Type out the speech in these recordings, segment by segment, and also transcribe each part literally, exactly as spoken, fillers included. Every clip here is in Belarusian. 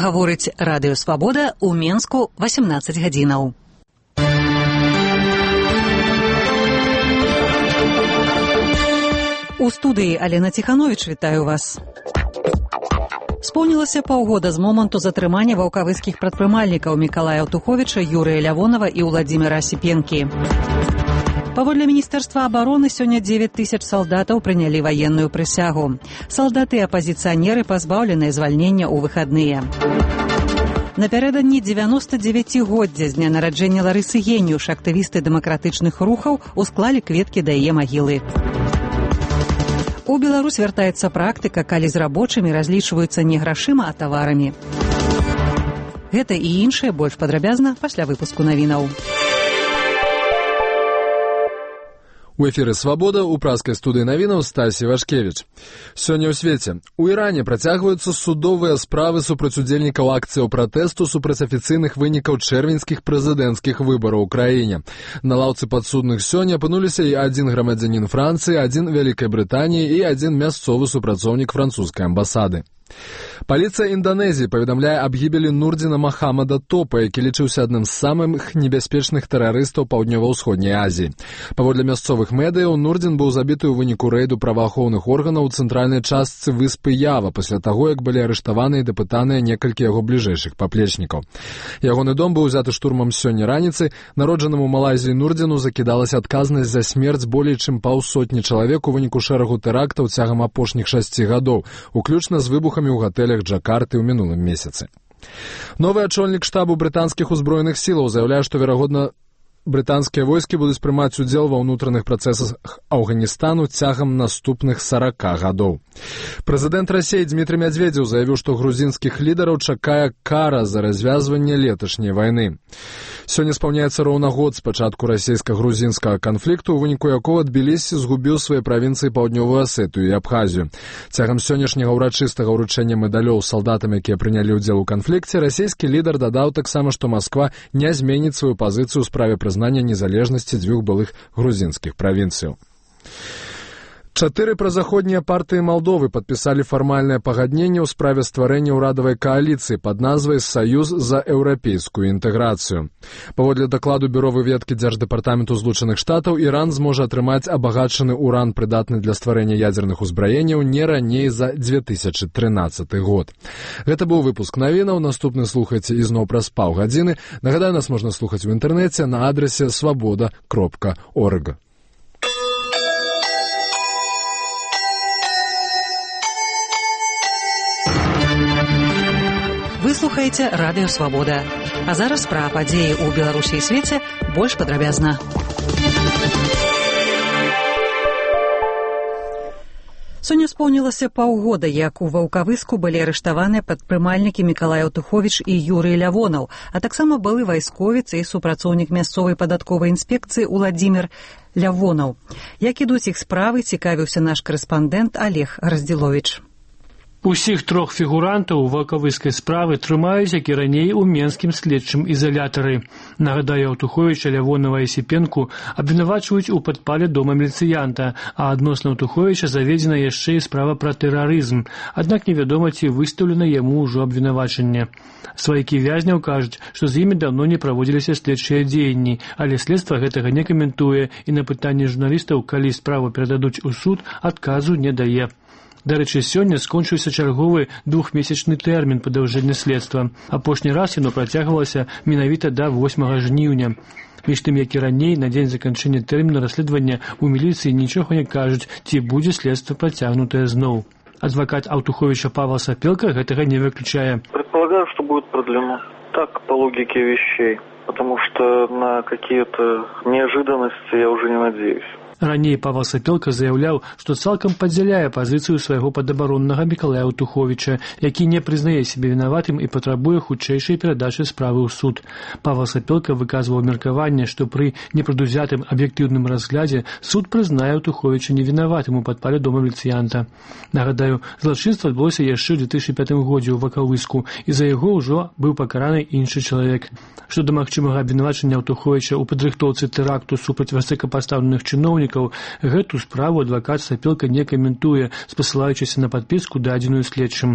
Гаворыць Радыё Свабода ў Менску васемнаццаць гадзінаў. У студыі Алена Ціхановіч, вітаю вас. Споўнілася паўгода з моманту затрымання ваўкавыскіх прадпрымальнікаў Мікалая Аўтуховіча, Юрыя Лявонова і Ўладзіміра Асіпенкі. Паводле Міністэрства абароны сёння дзевяць тысяч салдатаў прынялі ваенную прысягу. Салдаты і апазіцыянеры пазбаўленыя звальнення ў выхадныя. Напярэдадні дзевяноста дзевяцігоддзя з дня нараджэння Ларысы Геніюш актывісты дэмакратычных рухаў усклалі кветкі да яе магілы. У Беларусь вяртаецца практыка, калі з рабочымі разлічваюцца не грашыма, а таварамі. Гэта і іншае больш падрабязна пасля выпуску навінаў. У эфіры «Свабода» у праскай студыі навінаў Стасі Вашкевіч. Сёння ў свеце. У Іране працягваюцца судовыя справы супраць удзельнікаў акцыяў пратэсту супраць афіцыйных вынікаў чэрвеньскіх прэзідэнцкіх выбараў у краіне. На лаўцы падсудных сёння апынуліся і адзін грамадзянін Францыі, адзін Вялікай Брытаніі і адзін мясцовы супрацоўнік французскай амбасады. Паліцыя Інданезіі паведамляе аб гібелі Нурдзіна Махамада Топа, які лічыўся адным з самых небяспечных тэрарыстаў Паўднёва-ўсходняй Азіі. Паводле мясцовых медыяў, Нурдзін быў забіты ў выніку рэйду праваахоўных органаў у цэнтральнай частцы выспы Ява пасля таго, як былі арыштаваны і дэпытаныя некалькі яго бліжэйшых паплечнікаў. Ягоны дом быў узяты штурмам сёння раніцай. Народжанаму ў Малайзіі Нурдзіну закідалася адказнасць за смерць болей чым паўсотні чалавек у выніку шэрагу тэрактаў цягам апошніх шасці гадоў, уключна з выбухамі у гатэлях Джакарты ў мінулым месяцы. Новы ачольнік штабу брытанскіх узброеных сілаў заяўляе, што, верагодна, брытанскія войскі будуць прымаць удзел ва ўнутраных працэсах Афганістану цягам наступных сарака гадоў. Прэзідэнт Расіі Дмітрый Мядзведзеў заявіў, што грузінскіх лідараў чакае кара за развязванне леташняй вайны. Сёння спаўняецца роўна год з пачатку расійска-грузінскага канфлікту, у выніку якога Тбілісі згубіў свае правінцыі Паўднёвую Асетыю і Абхазію. Цягам сённяшняга ўрачыстага ўручэння медалёў салдатам, якія прынялі ўдзел у канфлікце, расійскі лідар дадаў таксама, што Масква не зменіць сваю пазіцыю ў справе прызнання незалежнасці дзвюх былых грузінскіх правінцыяў. Чатыры празаходнія партыі Малдовы падпісалі фармальнае пагадненне ў справе стварэння ўрадавай кааліцыі пад назвай «Саюз за еўрапейскую інтэграцыю». Паводле дакладу бюро выведкі Дзярждэпартаменту Злучаных Штатаў, Іран зможа атрымаць абагачаны уран, прыдатны для стварэння ядзерных узбраенняў, не раней за дзве тысячы трынаццаты год. Гэта быў выпуск навінаў. Наступны слухайце ізноў праз паўгадзіны. Нагадаю, нас можна слухаць у інтэрнэце на адрасе свабода кропка орг. Вы слухаеце Радыё Свабода. А зараз пра падзеі ў Беларусі і свеце больш падрабязна. Сёння споўнілася паўгода, як у Ваўкавыску былі арыштаваныя прадпрымальнікі Мікалай Аўтуховіч і Юрый Лявонаў, а таксама былы вайсковец і супрацоўнік мясцовай падатковай інспекцыі Ўладзімір Лявонаў. Як ідуць іх справы, цікавіўся наш карэспандэнт Олег Раздзіловіч. Усіх трох фігурантаў ваўкавыскай справы трымаюць, як і раней, у менскім следчым ізалятары. Нагадаю, Аўтуховіча, Лявонава і Асіпенку абвінавачваюць у падпале дома міліцыянта, а адносна Аўтуховіча заведзена яшчэ і справа пра тэрарызм. Аднак невядома, ці выстаўлена яму ўжо абвінавачанне. Сваякі вязняў кажуць, што з імі даўно не праводзіліся следчыя дзеянні, але следства гэтага не каментуе і на пытанне журналістаў, калі справу перададуць у суд, адказу не дае. Дарэчы, сёння скончыўся чарговы двухмесячны тэрмін падаўжэння следства. Апошні раз яно працягвалася менавіта да восьмага жніўня. Між тым, як і раней, на дзень заканчэння тэрміну расследавання у міліцыі нічога не кажуць, ці будзе следства працягнутае зноў. Адвокат Аўтуховича Павел Сапелка гэтага не выключае. Предполагаю, что будет продлено. Так, по логике вещей. Потому что на какие-то неожиданности я уже не надеюсь. Раней Павел Сапелка заяўляў, што цалкам падзяляе пазіцыю свайго падабароннага Мікалая Аўтуховіча, які не прызнае сябе вінаватым і патрабуе хутчэйшай перадачы справы ў суд. Павел Сапелка выказваў меркаванне, што пры непрадузятым аб'ектыўным разглядзе суд прызнае Аўтуховіча невінаватым у падпале дома міліцыянта. Нагадаю, злачынства адбылося яшчэ ў две тысячы пятым годзе ў Ваўкавыску, і за яго ўжо быў пакараны іншы чалавек. Што да магчымага абвінавачання Аўтуховіча ў падрыхтоўцы тэракту супраць высокапастаўленых чыноўнікаў, гэту справу адвакат Сапелка не каментуе, спасылаючыся на падпіску, дадзеную следчым.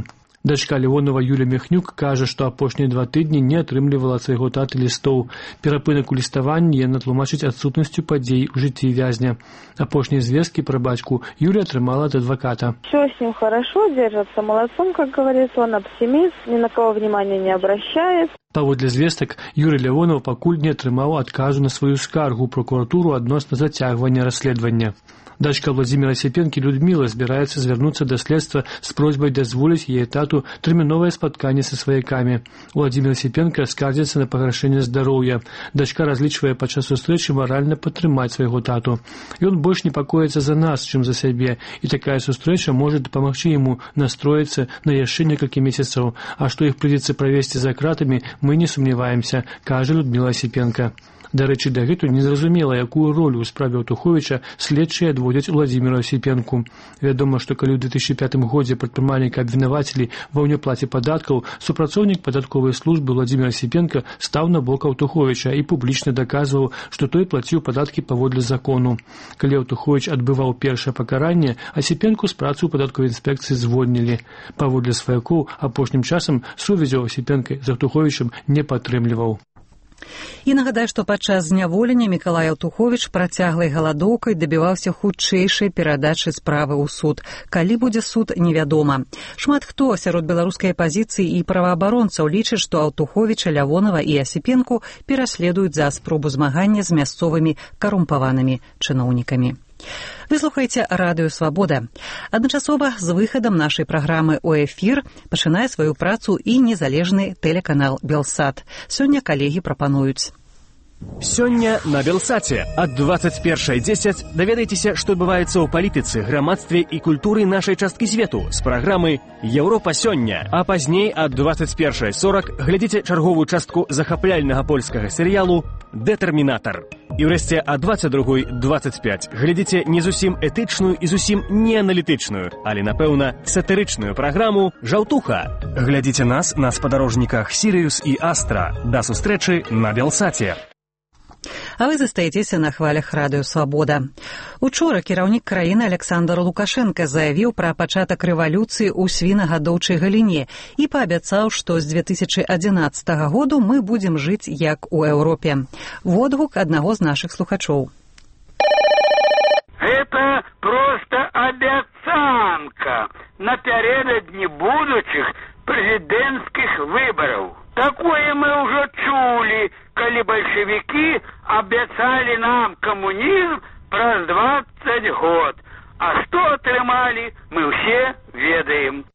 Дачка Лявонава Юля Міхнюк кажа, што апошнія два тыдні не атрымлівала ад свайго таты лістоў. Перапынак у ліставанні яна тлумачыць адсутнасцю падзей у жыцці вязня. Апошнія звесткі пра бацьку Юля атрымала ад адваката. Все с ним хорошо, держится молодцом, как говорится, он оптимист, ни на кого внимания не обращает. Паводле звестак, Юрый Лявонаў пакуль не атрымаў адказу на сваю скаргу ў прокуратуру адносна зацягвання расследавання. Дачка Владимира Сіпенкі Людмила збіраецца звярнуцца да следства з просьбай дазволіць яе тату тэрміновае спатканне са сваякамі. Владимир Сіпенка скардзіцца на пагаршэнне здароўя. Дачка разлічвае падчас сустрэчы маральна падтрымаць свайго тату. Ён больш непакоіцца за нас, чым за сябе, і такая сустрэча можа дапамагчы яму настроіцца на яшчэ некалькі месяцаў, а што іх прыйдзецца правесці за кратамі, мы не сумняваемся, кажа Людмила Сіпенка. Дарэчы, дагэтуль незразумела, якую ролю ў справе Аўтуховіча следчыя адводзяць Владзіміру Сіпенку. Вядома, што калі ў две тысячы пятым годзе прадпрымальніка абвінавацілі ва ўняплаце падаткаў, супрацоўнік падатковай службы Владзімір Сіпенка стаў на бок Аўтуховіча і публічна даказваў, што той плаціў падаткі паводле закону. Калі Аўтуховіч адбываў першае пакаранне, а Сіпенку з працы ў падатковай інспекцыі звольнілі. Паводле сваякоў, апошнім часам сувязяў Сіпенка з Аўтуховічам не падтрымліваў. І нагадаю, што падчас зняволення Мікалай Аўтуховіч працяглай галадоўкай дабіваўся хутчэйшай перадачы справы ў суд. Калі будзе суд, невядома. Шмат хто сярод беларускай апазіцыі і праваабаронцаў лічыць, што Аўтуховіча, Лявонава і Асіпенку пераследуюць за спробу змагання з мясцовымі карумпаванымі чыноўнікамі. Вы слухаеце Радыё Свабода. Адначасова з выхадам нашай праграмы ў эфір пачынае сваю працу і незалежны тэлеканал Белсат. Сёння калегі прапануюць. Сёння на Белсаце ад двадцать першай дзесяць даведайцеся, што адбываецца ў палітыцы, грамадстве і культуры нашай часткі свету з праграмы «Еўропа сёння». А пазней ад двадцать першай сорак глядзіце чарговую частку захапляльнага польскага серыялу «Дэтэрмінатар». І ўрэшце ад двадцать другой двадцать пять глядзіце не зусім этычную і зусім не аналітычную, але, напэўна, сатырычную праграму «Жаўтуха». Глядзіце нас на спадарожніках «Сірыус» і «Астра». Да сустрэчы на Белсаце. А вы застаецеся на хвалях Радыё Свабода. Учора кіраўнік краіны Александр Лукашенко заявіў пра пачатак рэвалюцыі ў свінагадоўчай галіне і паабяцаў, што з две тысячы адзінаццатага году мы будзем жыць як у Еўропе. Водгук аднаго з нашых слухачоў. Это просто обяцанка напярэдадні будучых прэзідэнцкіх выбараў. Такое мы уже чули, коли большевики обещали нам коммунизм праз двадцать год. А что атрымалі, мы все ведаем.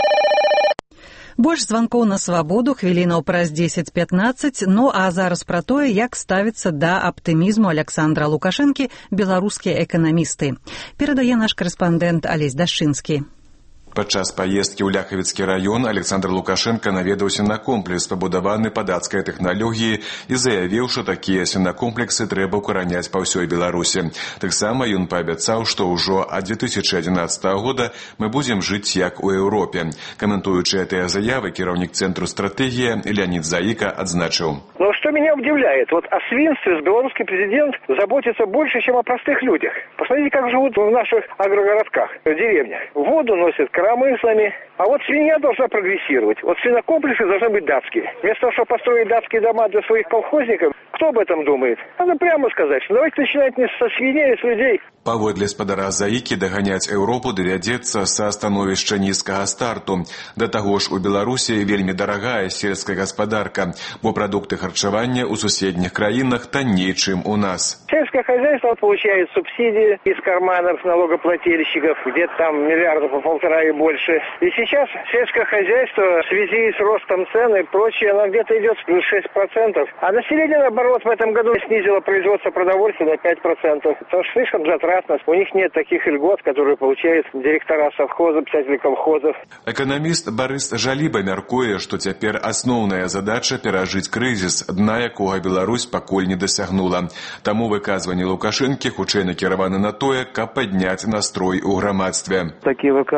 Больш званкоў на свабоду хвілінаў праз дзесяць-пятнаццаць, ну а зараз пра тое, як ставіцца да аптымізму Александра Лукашэнкі беларускія эканамісты. Перадае наш карэспандэнт Алесь Дашчынскі. Падчас паездкі ў Ляхавіцкі раён Александр Лукашенко наведаўся на комплекс, пабудаваны па дацкай тэхналогіі, і заявіў, што такія свінакомплексы трэба ўкараняць па ўсёй Беларусі. Таксама ён паабяцаў, што ўжо ад две тысячы адзінаццатага года мы будзем жыць як у Еўропе. Каментуючы гэтыя заявы, кіраўнік цэнтру стратэгія Леонид Заика адзначыў. Но что меня удивляет, вот о свинстве белорусский президент заботится больше, чем о простых людях. Посмотрите, как живут в наших агрогородках, в деревнях. Воду носят коромыслами, а вот свинья должна прогрессировать. Вот свинокомплексы должны быть датские. Вместо того, чтобы построить датские дома для своих колхозников, кто об этом думает? Надо прямо сказать, что давайте начинать не со свиней, а с людей. Паводле спадара Заікі даганяць Еўропу давядзецца са становішча нізкага старту. Да таго ж у Беларусі вельмі дарагая сельская гаспадарка, бо прадукты харчавання ў суседніх краінах танней, чым у нас. Сельское хозяйство получает субсидии из карманов налогоплательщиков, где-то там миллиардов по полтора и больше. И сейчас сельское хозяйство в связи с ростом цен и прочее, оно где-то идет плюс шесть процентов. А население, наоборот, в этом году снизило производство продовольствия на пять процентов. Потому что слишком затратно. У них нет таких льгот, которые получают директора совхозов, писатели колхозов. Экономист Борис Жаліба мяркуе, што цяпер асноўная задача перажыць крызіс, дна якога Беларусь пакуль не дасягнула. Таму выказванні Лукашэнкі хутчэй накіраваны на тое, каб падняць настрой у грамадстве. Такие выказывания мы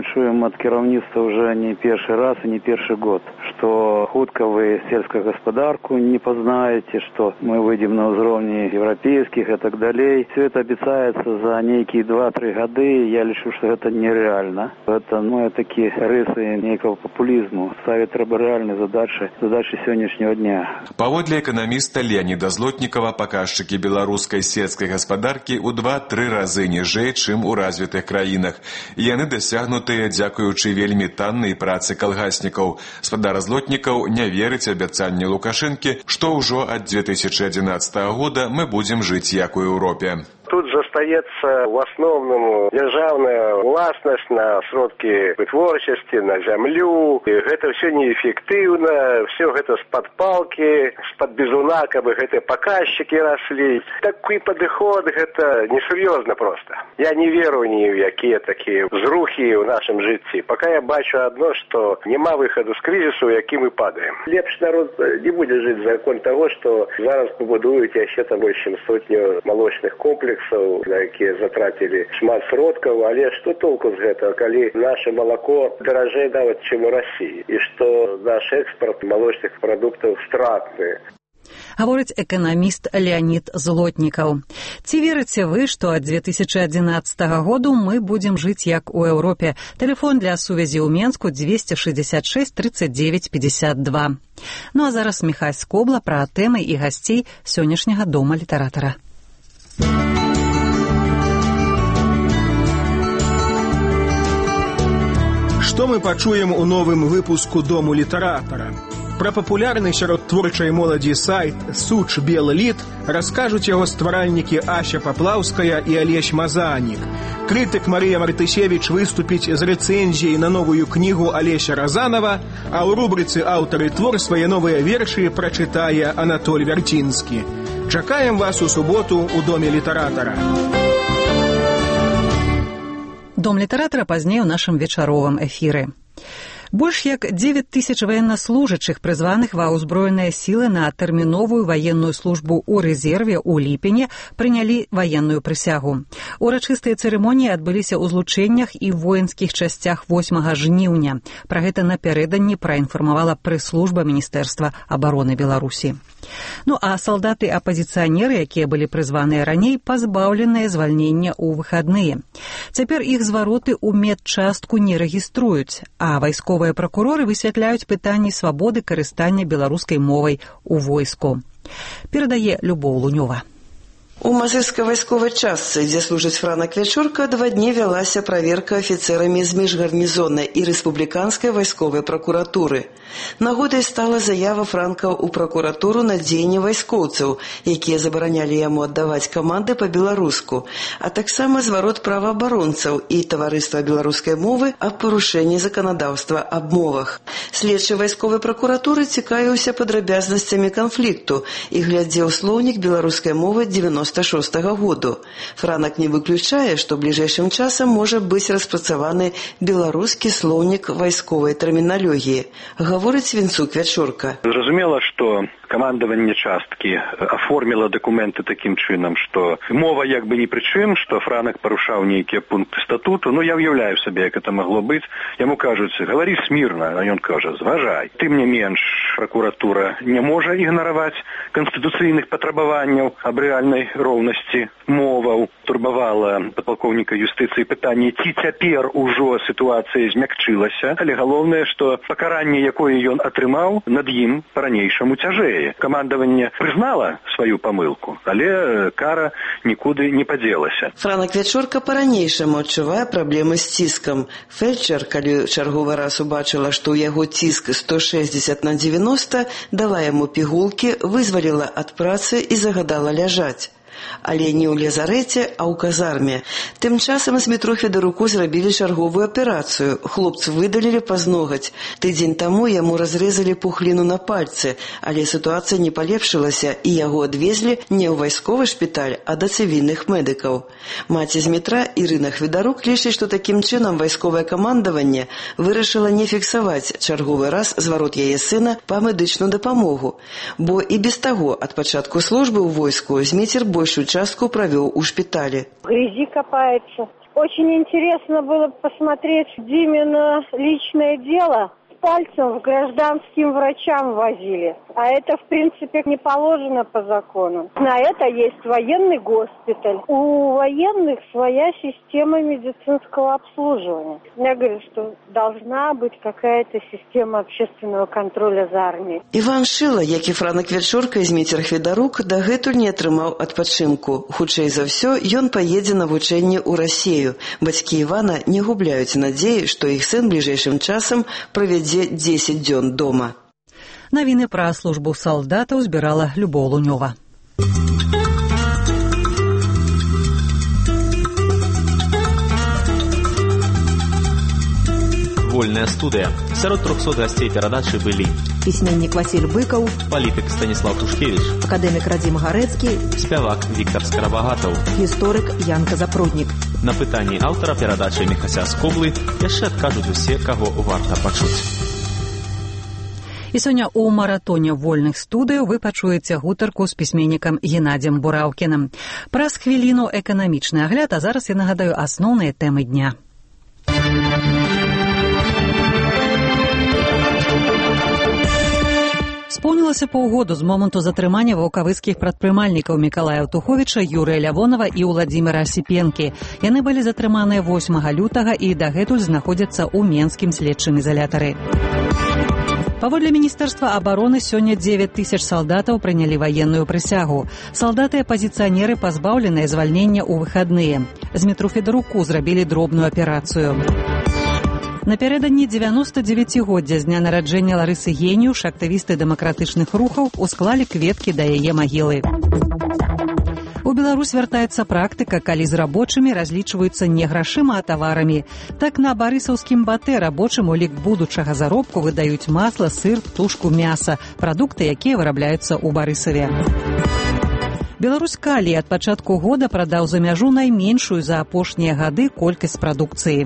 мы чуем от кіраўніцтва уже не первый раз и не первый год, что хутка вы сельскую господарку не познаете, что мы выйдем на уровне европейских и так далее. Все это обещается за некие два-три годы. Я лишу, что это нереально. Это, ну, такие рысы некого популизму. Ставить треба реальные задачи, задачи сегодняшнего дня. Паводле экономиста Леонида Злотникова, показчики белорусской сельской господарки у два-три разы ниже, чем у развитых краинах. И они досягнутые, дзякуючи вельми танной працы колгасников. Спадар Злотников не верить обещанию Лукашенко, что уже от две тысячи одиннадцатого года мы будем жить, як у Европе. Тут застаецца в основном державная властность на сродки вытворчасці, на землю. И это все неэффективно, все это с-под палки, с-под бизуна, как бы это показчики росли. Такой подход, это несерьезно просто. Я не верю ни в какие такие взрухи в нашем житті. Пока я бачу одно, что нема выходу с кризису, в який мы падаем. Лепш народ не будет жить за закон того, что зараз побудують еще там больше, чем сотню молочных комплексов, на якія затратили шмат сродкаў, але што толку з гэтага, калі наше молоко даражэй нават, чым у России, і што наш экспорт молочных прадуктаў стратны. Гаворыць эканаміст Леонид Злотнікаў. Ці верыце вы, што ад две тысячи одиннадцатого году мы будем жыць як у Европе? Телефон для сувязі ў Менску двести шестьдесят шесть тридцать девять пятьдесят два. Ну а зараз Міхась Скобла пра тэмы і гасцей сённяшняга дома літаратара. Што мы пачуем у новым выпуску Дому літаратара? Пра папулярны сярод творчай моладзі сайт «Суч Беллит» раскажуць яго стваральнікі Ася Паплаўская і Алесь Мазанік. Крытык Марыя Мартысевіч выступіць з рэцэнзіяй на новую кнігу Алеся Разанова, а ў рубрыцы «Аўтары твор» свае новыя вершы прачытае Анатоль Вярцінскі. Чакаем вас у суботу у Доме літаратара. Дом літаратара пазней у нашым вечаровым эфіры. Больш як девять тысяч военнослужащих, призваных ва ўзброеныя сілы на тэрміновую военную службу ў рэзерве ў ліпені, прынялі военную прысягу. Урачыстыя цырымоніі адбыліся ў злучэннях і воінскіх часцях восьмага жніўня. Пра гэта напярэдадні праінфармавала прэс-служба Міністэрства абароны Беларусі. Ну а салдаты-апазіцыянеры, якія былі прызваныя раней, пазбаўленыя звальнення ў выхадныя. Цяпер іх звароты ў медчастку не рэгіструюць, а вайсковыя пракуроры высвятляюць пытанні свабоды карыстання беларускай мовай у войску. Перадае Любоў Лунёва. У мазырскай вайсковай частцы, дзе служыць Франак Вячорка, два дні вялася праверка афіцэрамі з міжгарнізоннай і рэспубліканскай вайсковай пракуратуры. Нагодай стала заява Франка ў пракуратуру на дзеянні вайскоўцаў, якія забаранялі яму аддаваць каманды па-беларуску, а таксама зварот праваабаронцаў і таварыства беларускай мовы аб парушэнні заканадаўства аб мовах. Следчы вайсковай пракуратуры цікавіўся падрабязнасцямі канфлікту і глядзеў слоўнік беларускай мовы девяносто шостого году. Франак не выключае, што бліжэйшым часам можа быць распрацаваны беларускі слоўнік вайсковай тэрміналогіі. Гаворыць Вінцук Вячорка. Зразумела, што камандаванне часткі аформіла дакументы такім чынам, што мова як бы ні пры чым, што Франак парушаў нейкія пункты статуту. Ну, я ўяўляю сабе, як это магло быць. Яму кажуць, гаварі смірна, а ён кажа, зважай. Тым не менш, пракуратура не можа ігнараваць канстытуцыйных патрабаванняў аб рэальнай роўнасці моваў. Турбавала падпалкоўніка юстыцыі пытанне, ці цяпер ужо сітуацыя змякчылася, але галоўнае, што пакаранне, якое ён атрымаў, над ім па-ранейшаму цяжэе. Камандаванне прызнала сваю памылку, але кара нікуды не падзелася. Франак Вячорка па-ранейшаму адчувае праблемы з ціскам. Фельчар, калі чарговы раз убачыла, што ў яго ціск сто шэсцьдзесят на девяносто, дала яму пігулкі, вызваліла ад працы і загадала ляжаць. Але не ў лазарэце, а ў казарме. Тым часам з метро Федаруку зрабілі чарговую аперацыю. Хлопцу выдалілі пазногаць. Тыдзень таму яму разрэзалі пухліну на пальцы, але сітуацыя не палепшылася, і яго адвезлі не ў вайсковы шпіталь, а да цывільных медыкаў. Маці з метра Ірына Федарук лічыць, што такім чынам вайсковае камандаванне вырашыла не фіксаваць чарговы раз зварот яе сына па медычную дапамогу, бо і без таго ад пачатку службы ў войску Зміцер большую частку правёў у шпіталі. В грязи копается, Очень интересно было посмотреть Димина личное дело. Пальцем в гражданским врачам возили. А это, в принципе, не положено по закону. На это есть военный госпиталь. У военных своя система медицинского обслуживания. Я говорю, что должна быть какая-то система общественного контроля за армией. Іван Шила, як і Франак Вячорка і Зміцер Хведарук, дагэтуль не атрымаў адпачынку. Хутчэй за ўсё, ён паедзе на вучэнне ў Расею. Бацькі Івана не губляюць надзеі, што іх сын бліжэйшым часам правядзе дзесяць дзён дома. Навіны пра службу салдатаў збірала Любоў Лунёва. Вольная студыя. Сярод трохсот гасцей перадачы былі пісьменнік Васіль Быкаў, палітык Станіслав Тушкевіч, акадэмік Радзім Гарэцкі, спявак Віктар Скарабагатаў, гісторык Янка Запруднік. На пытанні аўтара перадачы Міхася Скоблы яшчэ адкажуць усе, каго варта пачуць. І сёння ў маратоне вольных студыяў вы пачуеце гутарку з пісьменнікам Геннадзем Бураўкіным. Праз хвіліну эканамічны агляд, а зараз я нагадаю асноўныя тэмы дня. Споўнілася паўгоду з моманту затрымання ваўкавыскіх прадпрымальнікаў Мікалая Аўтуховіча, Юрыя Лявонава і Уладзіміра Асіпенкі. Яны былі затрыманыя восьмага лютага і дагэтуль знаходзяцца ў менскім следчым изолятары. Паводле Міністэрства абароны сёння дзевяць тысяч салдатаў прынялі ваенную прысягу. Салдаты і апазіцыянеры пазбаўленыя звальнення ў выхадныя. З метру Федаруку зрабілі дробную аперацыю. Напярэдадні дзевяностадзевяцігоддзя з дня нараджэння Ларысы Геніюш актывісты дэмакратычных рухаў усклалі кветкі да яе магілы. У Беларусь вяртаецца практыка, калі з рабочымі разлічваюцца не грашыма, а таварамі. Так на барысаўскім батэ рабочым у лік будучага заробку выдаюць масла, сыр, птушку, мяса, прадукты, якія вырабляюцца ў Барысаве. Беларусь Калій ад пачатку года прадаў за мяжу найменшую за апошнія гады колькасць прадукцыі.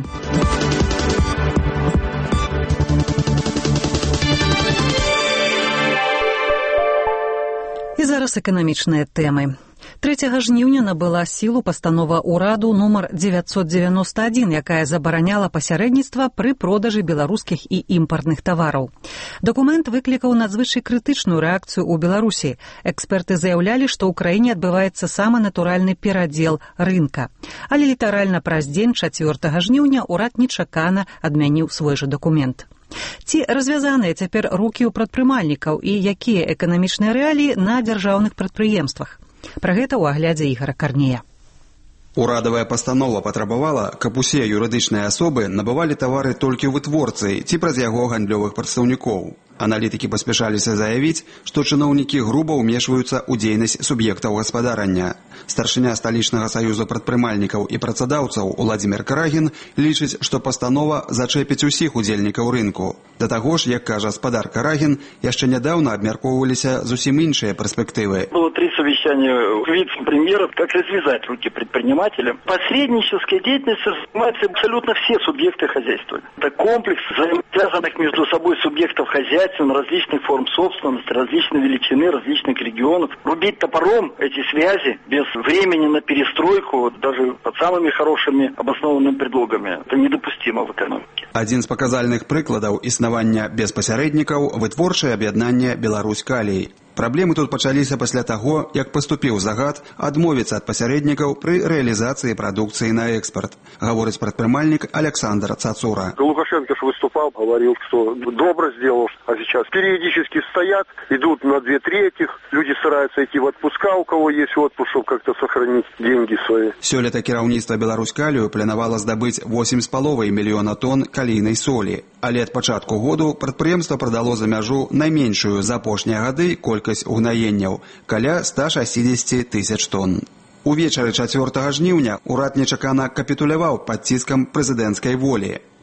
І зараз эканамічныя тэмы. трэцяга жніўня набыла сілу пастанова ўраду нумар дзевяцьсот дзевяноста адзін, якая забараняла пасярэдніцтва пры продажы беларускіх і імпартных тавараў. Дакумент выклікаў надзвычай крытычную рэакцыю ў Беларусі. Эксперты заяўлялі, што ў краіне адбываецца самы натуральны перадзел рынка. Але літаральна праз дзень чацвёртага жніўня ўрад нечакана адмяніў свой жа дакумент. Ці развязаныя цяпер рукі ў прадпрымальнікаў і якія эканамічныя рэаліі на дзяржаўных прадпрыемствах? Пра гэта ў аглядзе Ігара Карнея. Урадавая пастанова патрабавала, каб усе юрыдычныя асобы набывалі тавары толькі ў вытворцы ці праз яго гандлёвых прадстаўнікоў. Аналітыкі паспяшаліся заявіць, што чыноўнікі груба ўмешваюцца ў дзейнасць суб'ектаў гаспадарання. Старшыня сталічнага саюза прадпрымальнікаў і працадаўцаў Уладзімір Карагін лічыць, што пастанова зачэпіць усіх удзельнікаў рынку. Да таго ж, як кажа спадар Карагін, яшчэ нядаўна абмяркоўваліся зусім іншыя перспектывы. Было три совещания вице-премьеров, как развязать руки предпринимателям. Посреднической деятельностью занимаются абсолютно все субъекты хозяйства. Это комплекс взаимосвязанных между собой субъектов хозяйства, различных форм собственности, различной величины, различных регионов. Рубить топором эти связи без времени на перестройку, даже под самыми хорошими обоснованными предлогами, это недопустимо в экономике. Один з паказальных прыкладаў існавання без пасярэднікаў – вытворчае аб'яднанне «Беларусь Калій». Праблемы тут пачаліся пасля таго, як паступіў загад адмовіцца ад пасярэднікаў пры рэалізацыі прадукцыі на экспорт, гаворыць прадпрымальнік Александр Цацура. Лукашенко же выступал, говорил, что добро сделал, а сейчас периодически стоят, идут на две трети, люди стараются идти в отпуска, у кого есть отпуск, чтобы как-то сохранить деньги свои. Сёлета кіраўніцтва Беларусь Калію планавала здабыць восемь з паловай мільёна тонн калійнай солі, але ад пачатку году прадпрыемства прадало за мяжу найменшую за апошнія гады колькасць угнаенняў – каля ста шэсцьдзесят тысяч тонн. Увечары чацвёртага жніўня ўрад нечакана капітуляваў пад ціскам прэзідэнцкай волі.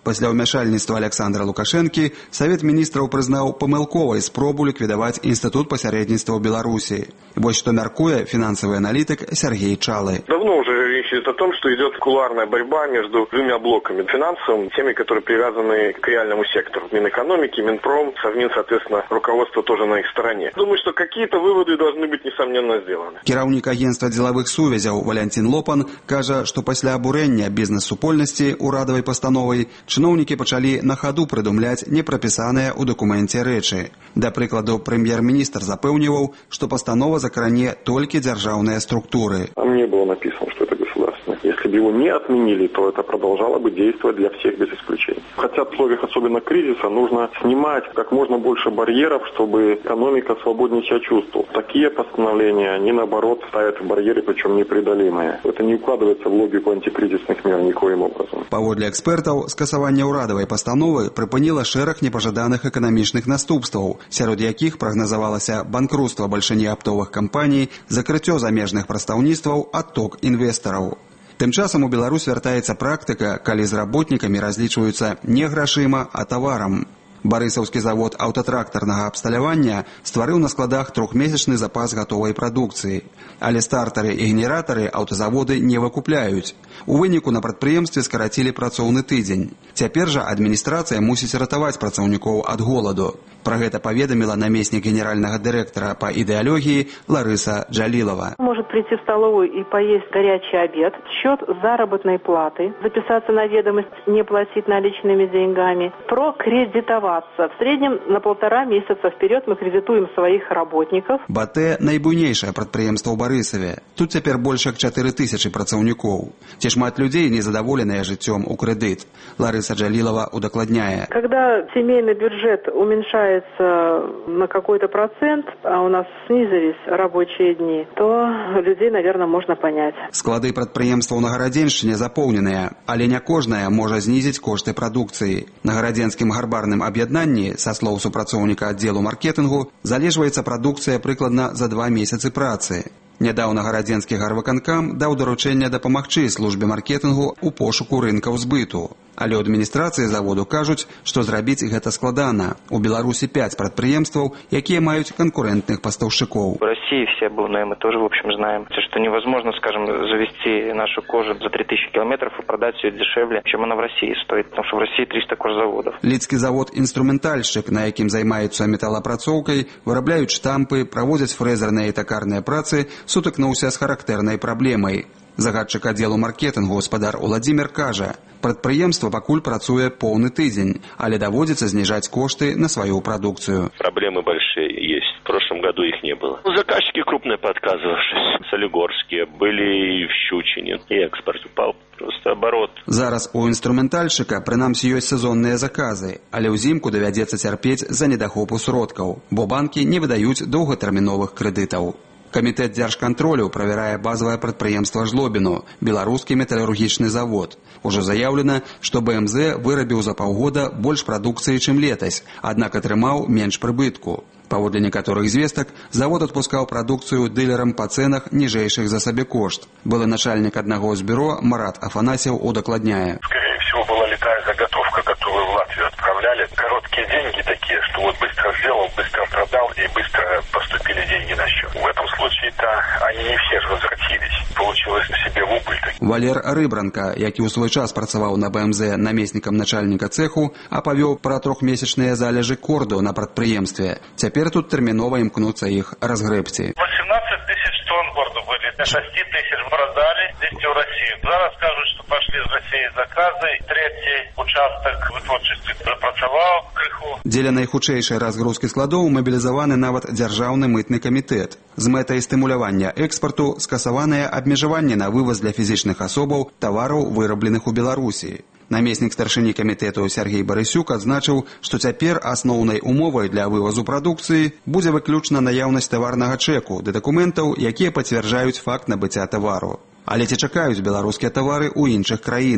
Пасля ўмяшальніцтва Александра Лукашэнкі Савет міністраў прызнаў памылковай спробу ліквідаваць інстытут пасярэдніцтва ў Беларусі. Вось што мяркуе фінансавы аналітык Сергей Чалы. Давно уже речь идет о том, что идет кулуарная борьба между двумя блоками: финансовым, теми, которые привязаны к реальному сектору. Минэкономики, Минпром, Совмин, соответственно, руководство тоже на их стороне. Думаю, что какие-то выводы должны быть, несомненно, сделаны. Кіраўнік агентства дзелавых сувязяў Валянцін Лопан кажа, што пасля абурэння бізнес-супольнасці урадавай пастановай чыноўнікі пачалі на хаду прыдумляць непрапісаныя ў дакуменце рэчы. Да прыкладу, прэм'ер-міністр запэўніваў, што пастанова закране толькі дзяржаўныя структуры. А мне было написано, что это государственное. Если бы его не отменили, то это продолжало бы действовать для всех без исключения. Хотя в условиях особенно кризиса нужно снимать как можно больше барьеров, чтобы экономика свободнее себя чувствовала. Такие постановления, они наоборот ставят барьеры, причем непреодолимые. Это не укладывается в логику антикризисных мер никоим образом. Паводле экспертаў, скасаванне ўрадавай пастановы прыпыніла шэраг непажаданых эканамічных наступстваў, сярод якіх прагназавалася банкрутства большыні аптовых кампаній, закрыццё замежных прадстаўніцтваў, адток інвестараў. Тым часам у Беларусь вяртаецца практыка, калі з работнікамі разлічваюцца не грашыма, а таварам. Барысаўскі завод аўтатрактарнага абсталявання стварыў на складах трохмесячны запас гатовай прадукцыі. Але стартары і генератары аўтазаводы не выкупляюць. У выніку на прадпрыемстве скарацілі працоўны тыдзень. Цяпер жа адміністрацыя мусіць ратаваць працаўнікоў ад голаду. Пра гэта паведаміла намеснік генеральнага дырэктара па ідэалогіі Ларыса Джалилова. Может прийти в столовую и поесть горячий обед, счет заработной платы, записаться на ведомость, не платить наличными деньгами, прокредитоваться. В среднем на полтора месяца вперед мы кредитуем своих работников. БАТЭ – найбуйнейшае прадпрыемства ў Барысаве. Тут цяпер больш як чатыры тысячы працаўнікоў. Ці шмат людзей незадаволеныя жыццём у крэдыт. Ларыса Джалилова удакладняе. Когда семейный бюджет уменьшается на какой-то процент, а у нас снизились рабочие дни, то людей, наверное, можно понять. Склады прадпрыемстваў на Гарадзеншчыне запоўненыя, але не кожная можа знізіць кошты прадукцыі. На гарадзенскім гарбарным аб'яднанні, са слоў супрацоўніка аддзелу маркетынгу, залежваецца прадукцыя прыкладна за два месяцы працы. Нядаўна гарадзенскі гарвыканкам даў даручэнне дапамагчы службе маркетынгу ў пошуку рынкаў збыту. Але ў адміністрацыі заводу кажуць, што зрабіць гэта складана. У Беларусі пять прадпрыемстваў, якія маюць конкурентных поставщиков. В России все обувные мы тоже, в общем, знаем, что невозможно, скажем, завести нашу кожу за три тысячи километров и продать ее дешевле, чем она в России стоит, потому что в России триста кожзаводов. Лідскі завод «Інструментальшчык», на якім займаюцца металапрацоўкай, вырабляюць штампы, праводзяць фрэзерныя і такарныя працы, сутыкнуўся з характэрнай праблемай. Загадчык аддзелу маркетынгу гаспадар Уладзімір кажа, прадпрыемства пакуль працуе поўны тыдзень, але даводзіцца зніжаць кошты на свою прадукцыю. Проблемы большие есть. В прошлом году их не было. Заказчики крупные подказывавшись. Солигорские были и в Щучине. И экспорт упал. Просто оборот. Зараз у «Інструментальшчыка» прынамсі ёсць сезонныя заказы, але ўзімку давядзецца цярпець за недахопу сродкаў, бо банкі не выдаюць доўгатэрміновых крэдытаў. Камітэт дзяржкантролю правярае базавае прадпрыемства «Жлобіну», беларускі металургічны завод. Ужо заяўлена, што бэ эм зэ вырабіў за паўгода больш прадукцыі, чым летась, аднак атрымаў менш прыбытку. Паводле некаторых звестак, завод адпускаў прадукцыю дылерам па цэнах ніжэйшых за сабекошт. Былы начальнік аднаго з бюро Марат Афанасьев удакладняе. Скорее всего, была летая заготовка, которую в Латвию отправляли. Короткие деньги такие, что вот быстро сделал, быстро продал и быстро поступили деньги на счет. В этом случае-то они не все же возвратились. Получилось на себе убыль. Валер Рыбранка, які ў свой час працаваў на бэ эм зэ намеснікам начальніка цэху, апавёў пра трохмесячныя залежы корду на прадпрыемстве. Цяпер тут тэрмінова імкнуцца іх разгрэбці. восемнадцать тысяч тонн корду были, шесть тысяч продали здесь в России. Зараз скажут, что пошли из России заказы. Третий участок вытворчасці запрацаваў крыху. Дзеля найхутчэйшай разгрузкі складоў мабілізаваны нават дзяржаўны мытны камітэт. З мэтай стымулявання экспарту скасаваныя абмежаванні на вываз для фізічных асобаў тавараў, вырабленых у Беларусі. Намеснік старшыні камітэту Сергей Барысюк адзначыў, што цяпер асноўнай умовай для вывазу прадукцыі будзе выключна наяўнасць таварнага чэку ды дакументаў, якія пацвярджаюць факт набыцця тавару. Але ці чакаюць беларускія тавары ў іншых краінах?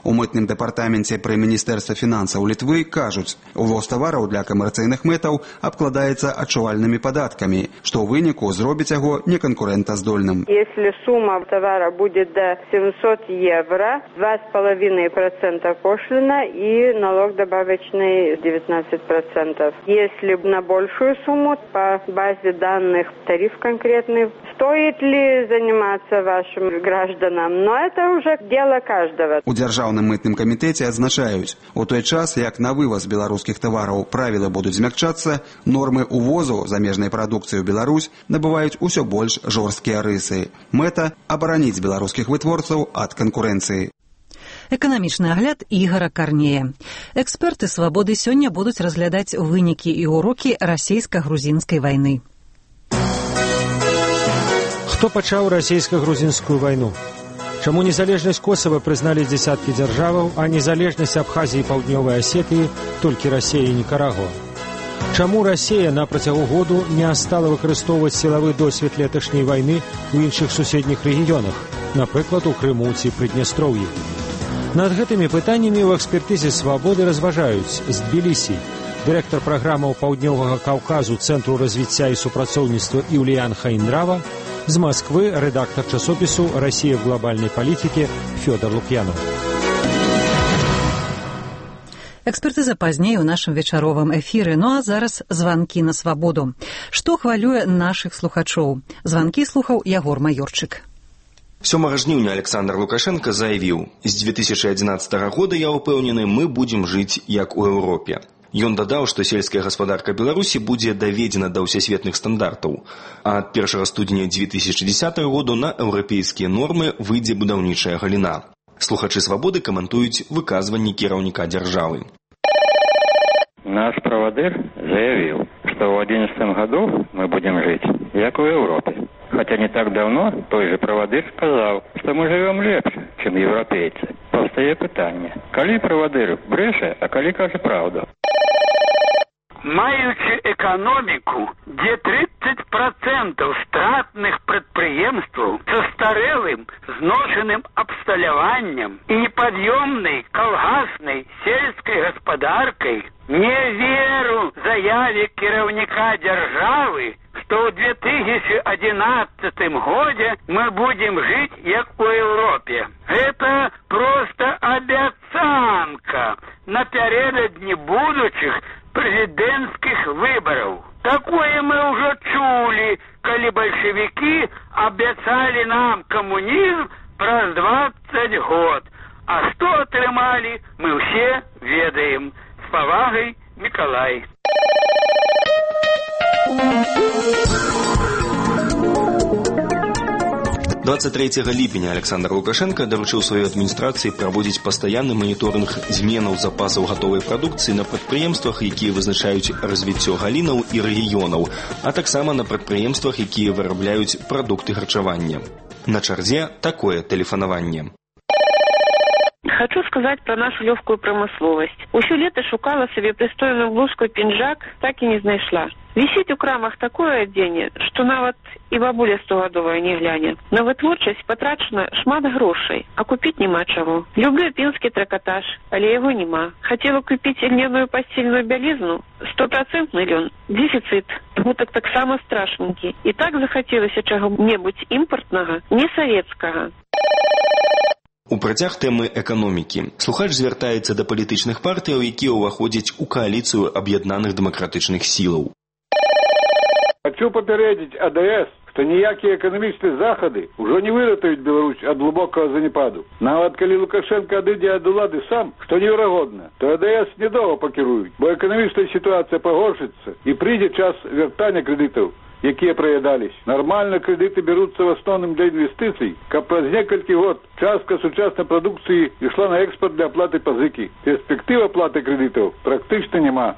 У мытным дэпартаменце пры міністэрстве фінансаў Літвы кажуць, увоз тавараў для камерцыйных мэтаў абкладаецца адчувальнымі падаткамі, што ў выніку зробіць яго неканкурэнтаздольным. Если сумма товара будет до семьсот евро, два с половиной процента пошлина и налог добавочный девятнадцать процентов. Если на большую сумму, по базе данных тариф конкретный, стоит ли заниматься вашим гражданам? Но это уже дело каждого. У дзяржаўным мытным камітэце адзначаюць, у той час, як на вываз беларускіх тавараў правілы будуць змякчацца, нормы увозу замежнай прадукцыі ў Беларусь набываюць усё больш жорсткія рысы. Мэта – абараніць беларускіх вытворцаў ад канкурэнцыі. Эканамічны агляд Ігара Карнея. Эксперты «Свабоды» сёння будуць разглядаць вынікі і ўрокі расійска-грузінскай вайны. Хто пачаў расійска-грузінскую вайну? Чаму незалежнасць Косава прызналі дзесяткі дзяржаваў, а незалежнасць Абхазіі і Паўднёвай Асетыі толькі Расія і Нікарагуа? Чаму Расія на працягу году не стала выкарыстоўваць сілавы досвед леташняй вайны ў іншых суседніх рэгіёнах, напрыклад, у Крыму ці Прыднястроўі? Над гэтымі пытаннямі ў экспертызе «Свабоды» разважаюць з Тбілісі дырэктар праграмаў Паўднёвага Каўказу Цэнтру развіцця і супрацоўніцтва Іўліян Хаіндрава, з Москвы редактор часопису «Россия в глобальной политике» Федор Лукьянов. Экспертыза пазней у нашым вечаровым эфіры. Ну а зараз званкі на свабоду. Што хвалюе нашых слухачоў? Званкі слухаў Ягор Маёрчык. сёмага жніўня Александр Лукашенко заявіў: «З две тысячи одиннадцатого года, я упэўнены, мы будем жыць як у Еўропе». Ён дадаў, што сельская гаспадарка Беларусі будзе даведзена да ўсесветных стандартаў, а ад першага студзеня две тысячи десятого году на еўрапейскія нормы выйдзе будаўнічая галіна. Слухачы «Свабоды» каментуюць выказванні кіраўніка дзяржавы. Наш правадыр заявил, что в две тысячи одиннадцатом году мы будем жить, как в Европе. Хотя не так давно той же правадыр сказал, что мы живем лепше, чем европейцы. Повстає питання: коли правадыр бреше, а коли каже правду? Маючи экономику, где тридцать процентов стратных предприемствов со старелым, зношенным обсталяваннем и неподъемной колгасной сельской господаркой, не веру заяве кіраўніка державы, что в две тысячи одиннадцатом году мы будем жить, как в Европе. Это просто обяцанка напередодні будущих президентских выборов. Такое мы уже чули, коли большевики обещали нам коммунизм праз двадцать год. А что отрымали, мы все ведаем. С повагой, Миколай. двадцать трэцяга ліпеня Александр Лукашенко даручыў сваёй адміністрацыі праводзіць пастаянны маніторынг зменаў запасаў гатовай прадукцыі на прадпрыемствах, якія вызначаюць развіццё галінаў і рэгіёнаў, а таксама на прадпрыемствах, якія вырабляюць прадукты харчавання. На чарзе такое тэлефанаванне. Хочу сказать про нашу легкую промысловость. Усё лето шукала себе пристойную блузку, пинжак, так и не знайшла. Висит у крамах такое адзенне, что нават и бабуля стогадовая не гляне. На вытворчасць потрачена шмат грошей, а купить нема чего. Люблю пінскі тракотаж, але его нема. Хотела купить льняную постельную бялізну, стопроцентный лен, дефицит. Гутак таксама страшненький. И так захотелось чаго-небудзь імпартнага, не советскага. У працяг тэмы эканомікі слухач звяртаецца да палітычных партыяў, якія ўваходзяць у кааліцыю аб'яднаных дэмакратычных сілаў. Хочу папярэдзіць А Д С, што ніякія эканамічныя захады ўжо не выратаюць Беларусь ад глубокага занепаду. Нават калі Лукашенко адыдзе ад улады сам, што неверагодна, то А Д С недоўга пакіруюць, бо эканамічная сітуацыя пагоршыцца і прыйдзе час вяртання крэдытаў, якія праядались. Нормально кредиты берутся в основном для инвестиций, как праз некалькі год частка сучаснай продукции ішла на экспорт для оплаты позыки. Перспектива оплаты кредитов практично нема.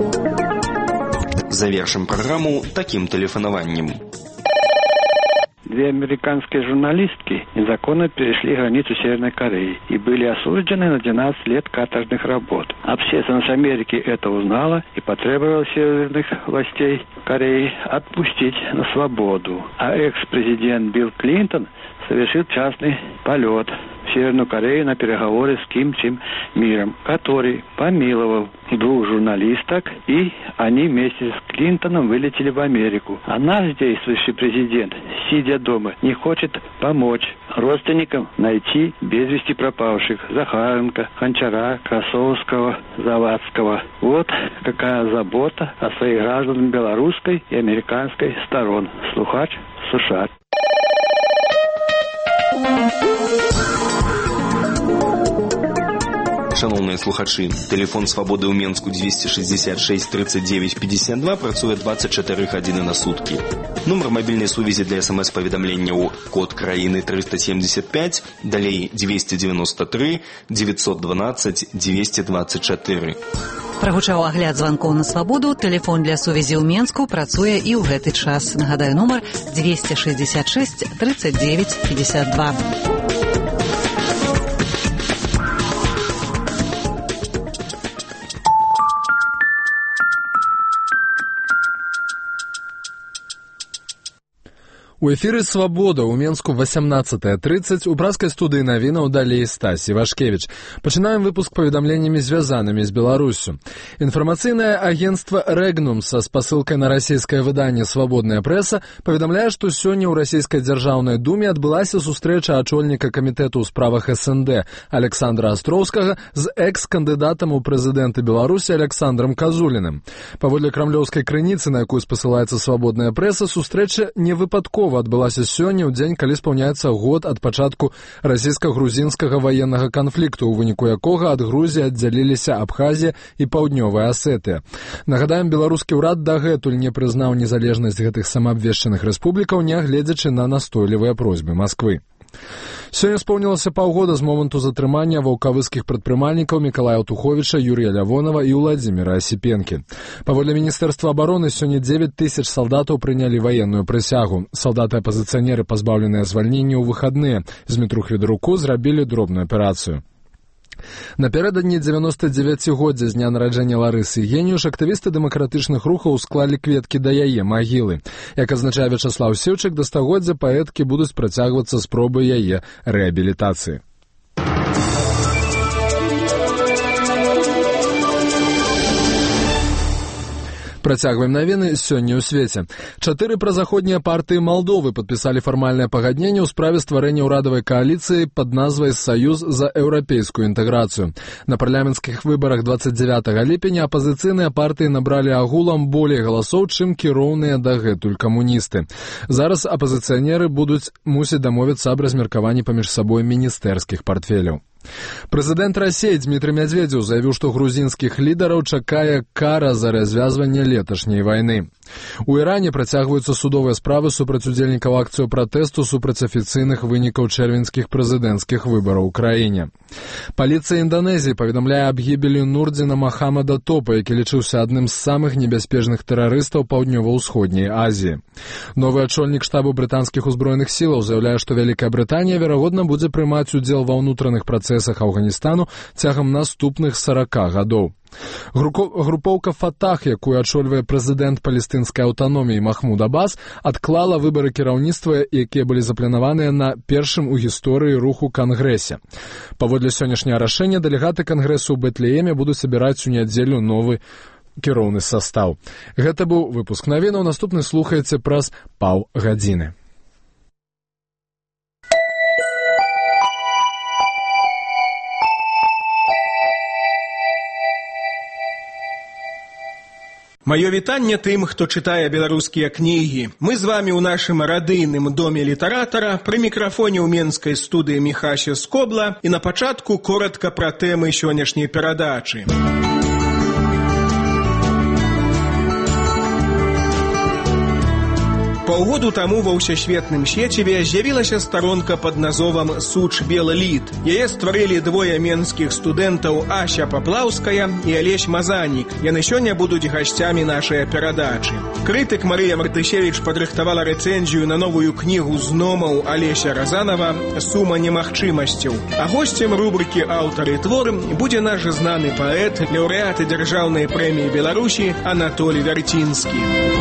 Завершим программу таким телефонованием. две американские журналистки незаконно перешли границу Северной Кореи и были осуждены на двенадцать лет каторжных работ. Общественность Америки это узнала и потребовала северных властей Кореи отпустить на свободу. А экс-президент Билл Клинтон совершил частный полет в Северную Корею на переговоры с Ким Чен Иром, который помиловал двух журналисток, и они вместе с Клинтоном вылетели в Америку. А наш действующий президент, сидя дома, не хочет помочь родственникам найти без вести пропавших Захаренко, Гончара, Красовского, Завадского. Вот какая забота о своих гражданах белорусской и американской сторон. Слухач Сушат. Шановные слухачы, телефон свободы ў Менску двести шестьдесят шесть тридцать девять пятьдесят два працуе двадцать четыре гадзіны на суткі. Нумар мобільнай сувязі для смс-паведамленняў код краіны триста семьдесят пять, далей двести девяносто три девятьсот двенадцать двести двадцать четыре. Прагучаў агляд званкоў на свабоду. Тэлефон для сувязі ў Менску працуе і ў гэты час. Нагадаю, нумар двести шестьдесят шесть тридцать девять пятьдесят два. У эфіры «Свабода» ў Менску восемнадцатая тридцать, у праскай студыі навінаў далей Стась Івашкевіч. Пачынаем выпуск паведамленнямі, звязанымі з Беларусю. Інфармацыйнае агенцтва «Рэгнум» са спасылкай на расійскае выданне «Свабодная прэса» паведамляе, што сёння ў расійскай дзяржаўнай думе адбылася сустрэча ачольніка камітэту ў справах эс эн дэ Александра Астроўскага з экс-кандыдатам у прэзідэнты Беларусі Александром Казуліным. Паводле крамлёўскай крыніцы, на якую спасылаецца «Свабодная прэса», сустрэча не выпадкова адбылася сёння, ў дзень, калі спаўняецца год ад пачатку расійска-грузінскага ваеннага канфлікту, у выніку якога ад Грузіі аддзяліліся Абхазія і Паўднёвая Асетыя. Нагадаем, беларускі ўрад дагэтуль не прызнаў незалежнасць гэтых самаабвешчаных рэспублікаў, нягледзячы на настойлівыя просьбы Масквы. Сёння споўнілася паўгода з моманту затрымання ваўкавыскіх прадпрымальнікаў Мікалая Аўтуховіча, Юрія Лявонова і Уладзіміра Асіпенкі. Паводле Міністэрства абароны сёння дзевяць тысяч салдатаў прынялі ваенную прысягу. Салдаты-апазіцыянеры, пазбаўленыя звальнення ў выхадныя, з метру Хведруку зрабілі дробную аперацыю. Напярэдадні дзевяноста дзевяцігоддзя з дня нараджэння Ларысы Геніюш актывісты дэмакратычных рухаў склалі кветкі да яе магілы. Як азначае Вячаслаў Сіўчык, да стагоддзя паэткі будуць працягвацца спробы яе рэабілітацыі. Працягваем навіны сёння ў свеце. Чатыры празаходнія партыі Малдовы падпісалі фармальнае пагадненне ў справе стварэння ўрадавай кааліцыі пад назвай «Саюз за еўрапейскую інтэграцыю». На парламенцкіх выбарах двадцать девятого ліпеня апазіцыйныя партыі набралі агулам болей галасоў, чым кіроўныя дагэтуль камуністы. Зараз апазіцыянеры будуць мусіць дамовіцца аб размеркаванні паміж сабой міністэрскіх партфеляў. Прэзідэнт Расіі Дмітрый Мядзведзеў заявіў, што грузінскіх лідараў чакае кара за развязванне леташняй вайны. У Іране працягваюцца судовыя справы супраць удзельнікаў акцыю пратэсту супраць афіцыйных вынікаў чэрвеньскіх прэзідэнцкіх выбараў у краіне. Паліцыя Інданезіі паведамляе аб гібелі Нурдзіна Махамада Топа, які лічыўся адным з самых небяспечных тэрарыстаў паўднёва-ўсходняй Азіі. Новы ачольнік штабу брытанскіх узброеных сілаў заяўляе, што Вялікая Брытанія, верагодна, будзе прымаць удзел ва ўнутраных працэсах Афганістану цягам наступных сорока гадоў. Групоўка «Фатах», якую ачольвае прэзідэнт палестынскай аўтаноміі Махмуд Аббас, адклала выбары кіраўніцтва, якія былі запланаваныя на першым у гісторыі руху кангрэсе. Паводле сённяшняга рашэння дэлегаты кангрэсу ў Бэтлееме будуць абіраць у нядзелю новы кіроўны састаў. Гэта быў выпуск навінаў. Наступны слухаеце праз паўгадзіны. Маё вітанне тым, хто чытае беларускія кнігі. Мы з вамі ў нашым радыйным доме літаратара, пры мікрафоне ў менскай студыі Міхася Скобла, і на пачатку коратка пра тэмы сённяшняй перадачы. Паўгоду таму ва ўсесветным сеціве з'явілася старонка пад назовам «Суч Беллит». Яе стварылі двое менскіх студэнтаў Ася Паплаўская і Алесь Мазанік. Яны сёння будуць гасцямі нашай перадачы. Крытык Марыя Мартысевіч падрыхтавала рэцэнзію на новую кнігу зномаў Алеся Разанова «Сума немагчымасцяў». А госцем рубрыкі «Аўтары твор» будзе наш знаны паэт, лаўрэат дзяржаўнай прэміі Беларусі Анатолій Вярцінскі.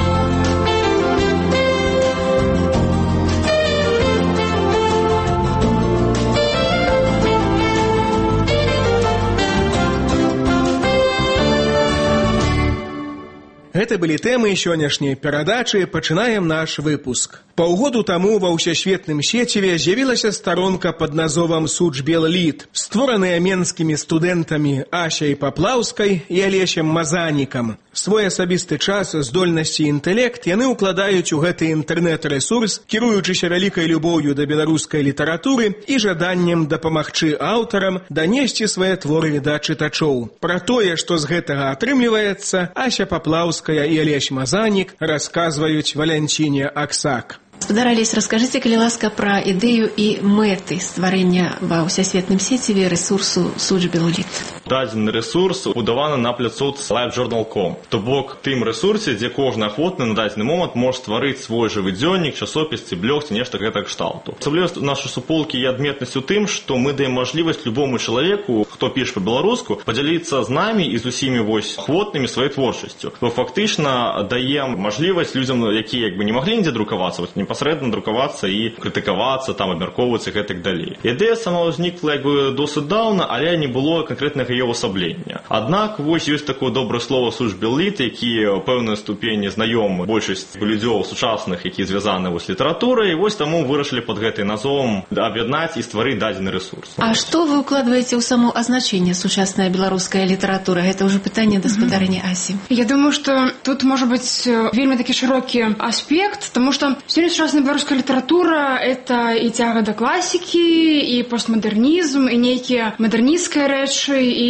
Гэта былі тэмы сённяшняй перадачы. Пачынаем наш выпуск. Паўгоду таму ва ўсесветным сеціве з'явілася старонка пад назовам «Суч Беллит», створаная менскімі студэнтамі Асяй Паплаўскай і Алесем Мазанікам. Свой асабісты час, здольнасці і інтэлект яны ўкладаюць у гэты інтэрнэт-рэсурс, кіруючыся вялікай любоўю да беларускай літаратуры і жаданнем дапамагчы аўтарам данесці свае творы да чытачоў. Пра тое, што з гэтага атрымліваецца, Ася Паплаўская і Алесь Мазанік расказваюць Валянціне Аксак. Спадар Алесь, расскажите, калі ласка, пра ідэю і мэты стварэння ва ўсесветным сеціве рэсурсу «Суч Беллит». Дадзены рэсурс будаваны на пляцоўцы лайф джорнал точка ком. То бок тым рэсурсе, дзе кожны ахвотны на дадзены момант можа стварыць свой жывы дзённік, часопіс ці блог ці нешта гэтага кшталту. Асаблівасць нашай суполкі і адметнасць у тым, што мы даем мажлівасць любому чалавеку, хто піша па-беларуску, падзяліцца з намі і з усімі вось ахвотнымі сваёй творчасцю. Бо фактычна даем мажлівасць людзям, якія як бы не маглі нідзе друкавацца, вось непасрэдна друкавацца і крытыкавацца, там абмяркоўвацца і гэтак далей. Ідэя сама ўзнікла як бы досыць даўна, але не было канкрэтнага яе ўвасаблення. Аднак вось ёсць такое добрае слово «Суч Беллит», які ў пэўнай ступені знаёмы большасць людзей сучасных, які звязаны вось літаратурай, і вось таму вырашылі пад гэтай назвом аб'яднаць і стварыць дадзены рэсурс. А што вы ўкладваеце ў само азначэнне «сучасная беларуская літаратура»? Гэта ўжо пытанне да спадарыні Асі. Я думаю, што тут можа быць вельмі такі шырокі аспект, таму што сёння сучасная беларуская літаратура — это і цяга да класікі, і постмадэрнізм, і нейкія мадэрнісцкія рэчы, і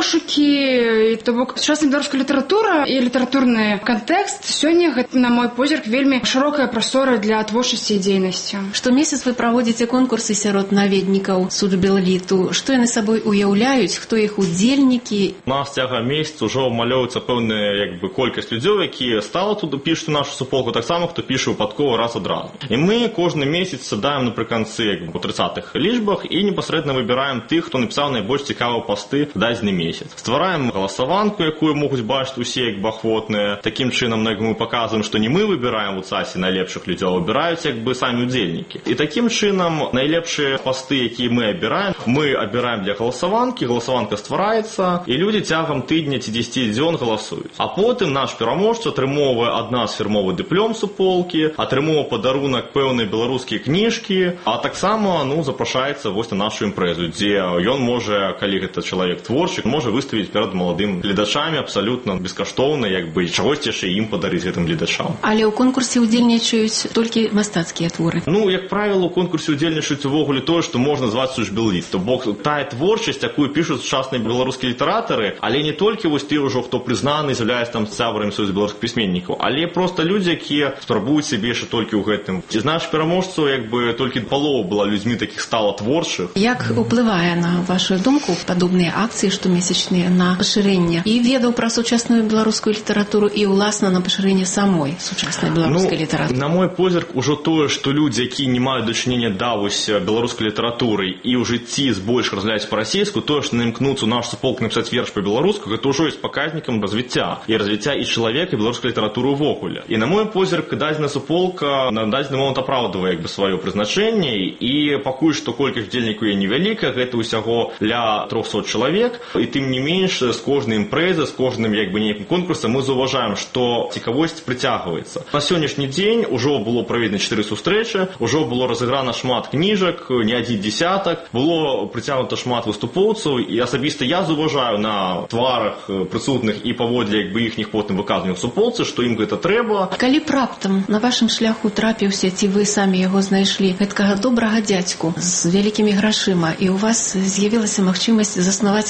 пошукі. То бок сучасная беларуская літаратура і літаратурны кантэкст сёння гэта, на мой позірк, вельмі шырокая прастора для творчасці і дзейнасці. Штомесяц вы праводзіце конкурсы сярод наведнікаў «Суч Беллиту». Што яны сабой уяўляюць, хто іх удзельнікі? У нас цягам месяца ўжо малюецца пэўная як бы колькасць людзей, якія стала тут пішуць нашу суполку, таксама хто піша выпадкова раз адразу. І мы кожны месяц садаем напрыканцы як бы у трыццатых лічбах і непасрэдна выбіраем тых, хто напісаў найбольш цікавыя пасты дадзены месяц. Ствараем галасаванку, якую могуць бачыць усе як бы ахвотныя. Такім чынам, як мы паказваем, што не мы выбіраем у цасе найлепшых людзей, а выбіраюць як бы самі удзельнікі. І такім чынам найлепшыя пасты, якія мы абіраем, мы абіраем для галасаванкі, галасаванка ствараецца, і людзі цягам тыдня ці дзесяці дзён галасуюць. А потым наш пераможца атрымоўвае ад нас фірмовы дыплом суполкі, атрымоўвае падарунак пэўнай беларускія кніжкі, а таксама ну запрашаецца вось на нашу імпрэзу, дзе ён можа, калі гэта чалавек творчык, можа выставіць перад маладым гледачамі абсалютна бескаштоўна, як бы чагосьці яшчэ ім падарыць гэтым гледачам. Але ў конкурсе ўдзельнічаюць толькі мастацкія творы. Ну, як правіла, у конкурсе ўдзельнічаюць увогуле тое, што можна назваць «Суч Беллит». То бок тая творчасць, якую пішуць сучасныя беларускія літаратары, але не толькі вось ты ўжо, хто прызнаны, з'яўляецца там сябрамі саюза беларускіх пісьменнікаў, але проста людзі, якія спрабуюць сябе яшчэ толькі ў гэтым. Ці знаеш пераможцу, як бы толькі палова была людзьмі такіх стала творчых. Як уплывае на вашу думку падобныя акцыі штомесячныя на пашырэнне і ведаў пра сучасную беларускую літаратуру і ўласна на пашырэнне самой сучаснай беларускай ну, літаратуры? На мой позірк ужо тое, што людзі, якія не маюць дачынення да вось беларускай літаратуры і ў жыцці збольш размаўляюць па-расейску, тое, што імкнуцца ў нашу суполку напісаць верш па-беларуску, гэта ўжо ёсць паказнікам развіцця і развіцця і чалавека, і беларускай літаратуры ўвогуле. І на мой позірк дадзена суполка на дадзены момант апраўдвае як бы сваё прызначэнне, і пакуль што колькасць удзельнікаў невялікая, гэта ўсяго ля трохсот чалавек, і тым не менш з кожнай імпрэзы, з кожным як бы нейкім конкурсам мы заўважаем, што цікавосць прыцягваецца. На сённяшні дзень ужо было праведзена чатыры сустрэчы, ужо было разыграна шмат кніжак, не адзін дзясятак, было прыцягнута шмат выступоўцаў, і асабіста я заўважаю на тварах прысутных і паводле як бы іхніх потым выказванняў суполцы, што ім гэта трэба. Калі б раптам на вашым шляху трапіўся, ці вы самі яго знайшлі, гэткага добрага дзядзьку з вялікімі грашыма, і у вас з'явілася магчымасць заснаваць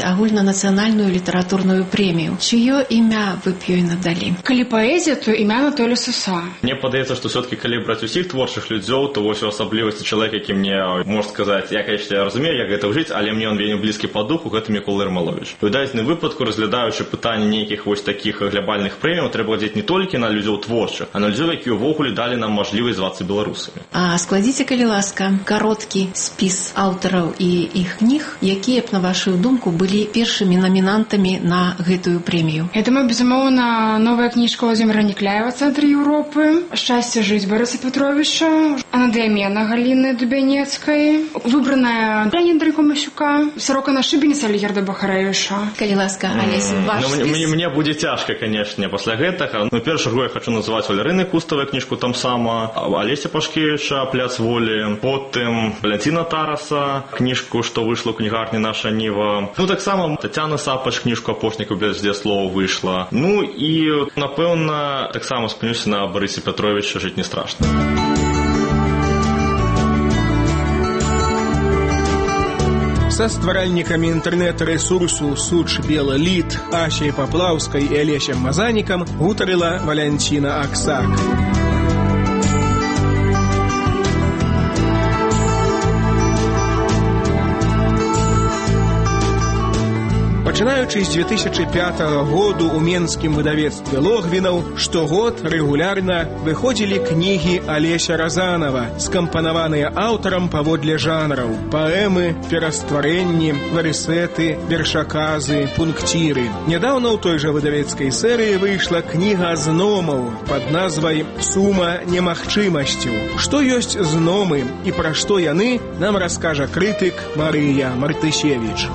агульнанацыянальную літаратурную прэмію. Чыё імя вы б ёй надалі? Калі паэзія, то імя Анатолія Саса. Мне падаецца, што все-таки калі браць усіх творчых людзей, то вось у асаблівасці чалавека, які мне можна сказаць, я, конечно, я разумею, як гэта ўжыць, але мне он вельмі блізкі па духу, гэта Мікола Ярмалович. У дадзеным выпадку, разглядаючы пытанне нейкіх вось такіх глябальных прэміяў, трэба глядзець не толькі на людзей творчых, а на людзей, якія ўвогуле далі нам мажлівасць звацца беларусамі. А складзіце, калі ласка, кароткі спіс аўтараў і іх кніг, якія б, на вашу думку, былі першымі намінантамі на гэтую прэмію. Я думаю, безумоўна, новая кніжка Владимира Некляева «Центр Европы», «Счастье жить» Бориса Петровича, «Анадемена» Галины Дубянецкой, «Выбранная» Леонида Рихомасюка, «Сорока на шибенице» Альгерда Бахарэвича. Калі ласка, Олесь, ваш ну, спіс? Мне, мне будзе цяжка, конечно, пасля гэтага. Ну, першую я хочу называць Валерыны Куставай кніжку там сама, Олеся Пашкевича «Пляц волі», потым Валентина Тараса кніжку, што выйшла ў кнігарні «Наша Ніва». Ну, так само Тетяна Сапач кніжку «Апошніку без дзе слова» выйшла. Ну, і, напэўна, так само спынюся на Борисе Петровича «Жить не страшно». Са стваральнікамі інтэрнэт-рэсурсу «Суч Бела Лід» Асяй Паплаўскай і Алесем Мазанікам гутарыла Валянціна Аксак. Пачынаючы з дзве тысячы пятага году ў менскім выдавецтве Логвінаў штогод рэгулярна выходзілі кнігі Алеся Разанова, скампанаваныя аўтарам паводле жанраў: паэмы, перастварэнні, варысеты, вершаказы, пункціры. Нядаўна ў той жа выдавецкай серыі выйшла кніга зномаў пад назвай «Сума немагчымасцяў». Што ёсць зномы і пра што яны, нам раскажа крытык Марыя Мартысевіч.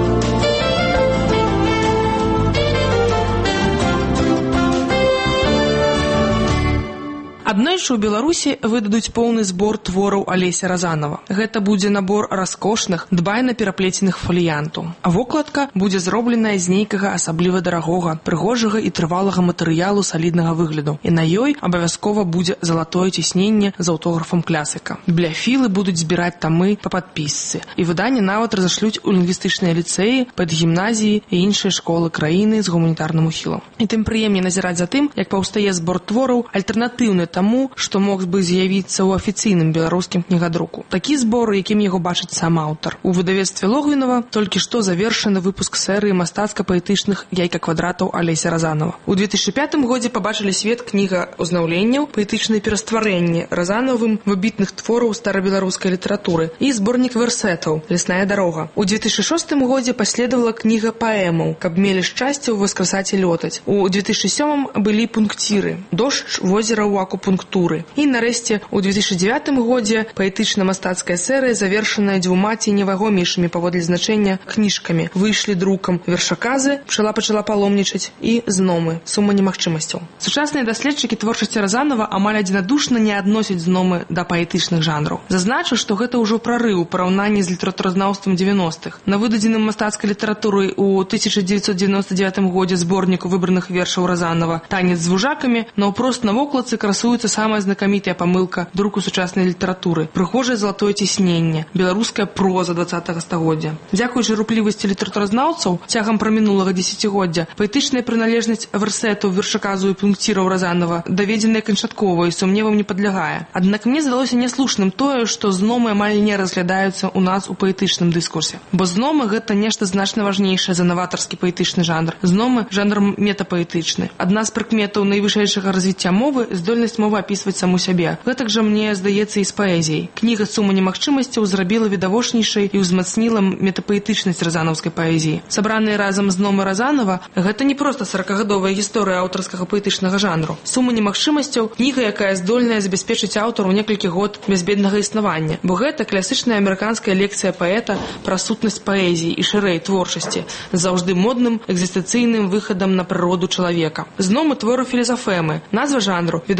Аднойчы ў Беларусі выдадуць поўны збор твораў Алеся Разанова. Гэта будзе набор раскошных, дбайна пераплеценых фаліянтаў. А вокладка будзе зробленая з нейкага асабліва дарагога, прыгожага і трывалага матэрыялу саліднага выгляду. І на ёй абавязкова будзе залатое цісненне з аўтографам класіка. Бібліяфілы будуць збіраць тамы па падпісцы. І выданне нават разашлюць у лінгвістычныя ліцэі, педгімназіі і іншыя школы краіны з гуманітарным ухілам. І тым прыемней назіраць за тым, як паўстае збор твораў альтэрнатыўны таму, што мог бы з'явіцца ў афіцыйным беларускім кнігадруку. Такі збор, якім яго бачыць сам аўтар. У выдавецтве Логвінова толькі што завершаны выпуск серыі мастацка-паэтычных яйка-квадратаў Алеся Разанова. У две тысячы пятым годзе пабачылі свет кніга ўзнаўленняў, паэтычныя перастварэнні Разанавым выбітных твораў старабеларускай літаратуры і зборнік версетаў «Лесная дарога». У две тысячы шостым годзе паследавала кніга паэмаў «Каб мелі шчасце ўваскрасаць і лётаць». У две тысячы сёмым былі пункціры «Дождж, возера ў акупунктуры». І, нарэшце, у две тысячы дзевятым годзе паэтычна-мастацкая серыя, завершаная дзвюма ці невагомейшымі паводле значэння кніжкамі, выйшлі друкам вершаказы, пчала пачала паломнічаць і зномы, сума немагчымасцяў. Сучасныя даследчыкі творчасці Разанова амаль адзінадушна не адносяць зномы да паэтычных жанраў. Зазначу, што гэта ўжо прарыў у параўнанні з літаратуразнаўствам дзевяностых. На выдадзеным мастацкай літаратуры ў тысяча дзевяцьсот дзевяноста дзевятым годзе зборніку выбраных вершаў Разанова «Танец з вужакамі» наўпрост на вокладцы красуецца самая знакамітая памылка друку сучаснай літаратуры, прыгожае залатое цісненне, беларуская проза двадцатага стагоддзя. Дзякуючы руплівасці літаратуразнаўцаў цягам прамінулага дзесяцігоддзя паэтычная прыналежнасць версетаў, вершаказу і пункціраў Разанова даведзеная канчаткова і сумневам не падлягае. Аднак мне здалося няслушным тое, што зномы амаль не разглядаюцца ў нас у паэтычным дыскурсе. Бо зномы гэта нешта значна важнейшае за наватарскі паэтычны жанр. Зномы жанр метапаэтычны. Адна з прыкметаў найвышэйшага развіцця мовы здольнасць мовы апісваць саму сябе. Гэтак жа мне здаецца і з паэзіяй. Кніга «Сума немагчымасцяў» зрабіла відавочнейшай і ўзмацніла метапаэтычнасць разанаўскай паэзіі. Сабраныя разам зномы Разанова гэта не проста саракагадовая гісторыя аўтарскага паэтычнага жанру. «Сума немагчымасцяў» кніга, якая здольная забяспечыць аўтару некалькі год бязбеднага існавання, бо гэта класічная амерыканская лекцыя паэта пра сутнасць паэзіі і шырэй творчасці з заўжды модным экзістэнцыйным выхадам на прыроду чалавека. Зномы твору філізафемы. Назва жанру відавочна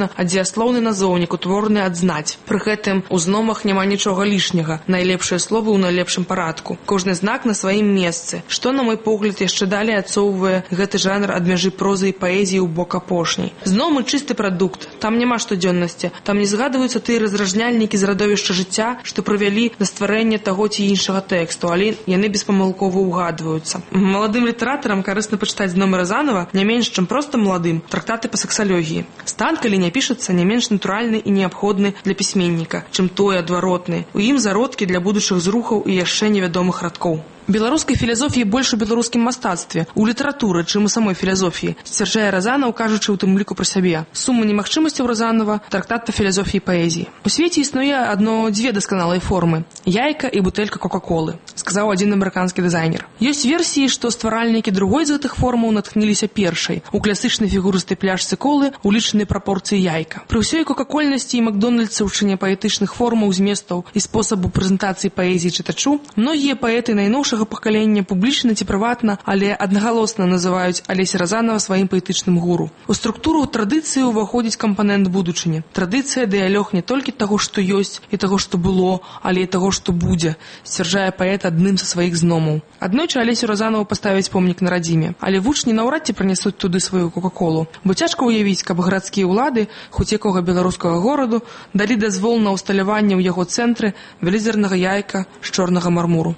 выключна адзеяслоўны назоўнік, утвораны ад знаць. Пры гэтым у зномах няма нічога лішняга, найлепшыя словы ў найлепшым парадку. Кожны знак на сваім месцы, што, на мой погляд, яшчэ далей адцоўвае гэты жанр ад мяжы прозы і паэзіі ў бок апошняй. Зномы чысты прадукт, там няма штодзённасці, там не згадваюцца тыя разражняльнікі з радовішча жыцця, што прывялі да стварэння таго ці іншага тэксту, але яны беспамылкова ўгадваюцца. Маладым літаратарам карысна пачытаць зномы Разанова не менш, чым проста маладым, трактаты па сексалогіі. Стан, калі не пішацца, не менш натуральны і неабходны для пісьменніка, чым той адваротны. У ім зародкі для будучых зрухаў і яшчэ невядомых радкоў. Беларускай філазофіі больш у беларускім мастацтве, у літаратуры, чым у самой філазофіі, сцвярджае Разанаў, кажучы ў тым ліку пра сябе. Сума немагчымасцяў Разанова – трактат па філазофіі паэзіі. У свеце існуе адно-дзве дасканалыя формы – яйка і бутэлька кока-колы, сказаў адзін амерыканскі дызайнер. Ёсць версіі, што стваральнікі другой з гэтых формаў натхніліся першай. У класычнай фігурыстай пляшцы колы улічаны прапорцыі яйка. Пры ўсёй кока-кольнасці і макдональдсаўчыне паэтычных формаў, зместаў і спосабу прэзентацыі паэзіі чытачу, многія паэты найноўшага пакалення публічна ці прыватна, але аднагалосна называюць Алеся Разанова сваім паэтычным гуру. У структуру традыцыі ўваходзіць кампанент будучыні. Традыцыя дыялог не толькі таго, што ёсць і таго, што было, але і таго, што будзе, сцвярджае паэт адным са сваіх зномаў. Аднойчы Алесю Разанову паставяць помнік на радзіме, але вучні наўрад ці прынясуць туды сваю кока-колу, бо цяжка ўявіць, каб гарадскія ўлады хоць якога беларускага гораду далі дазвол на ўсталяванне ў яго цэнтры вялізарнага яйка з чорнага мармуру.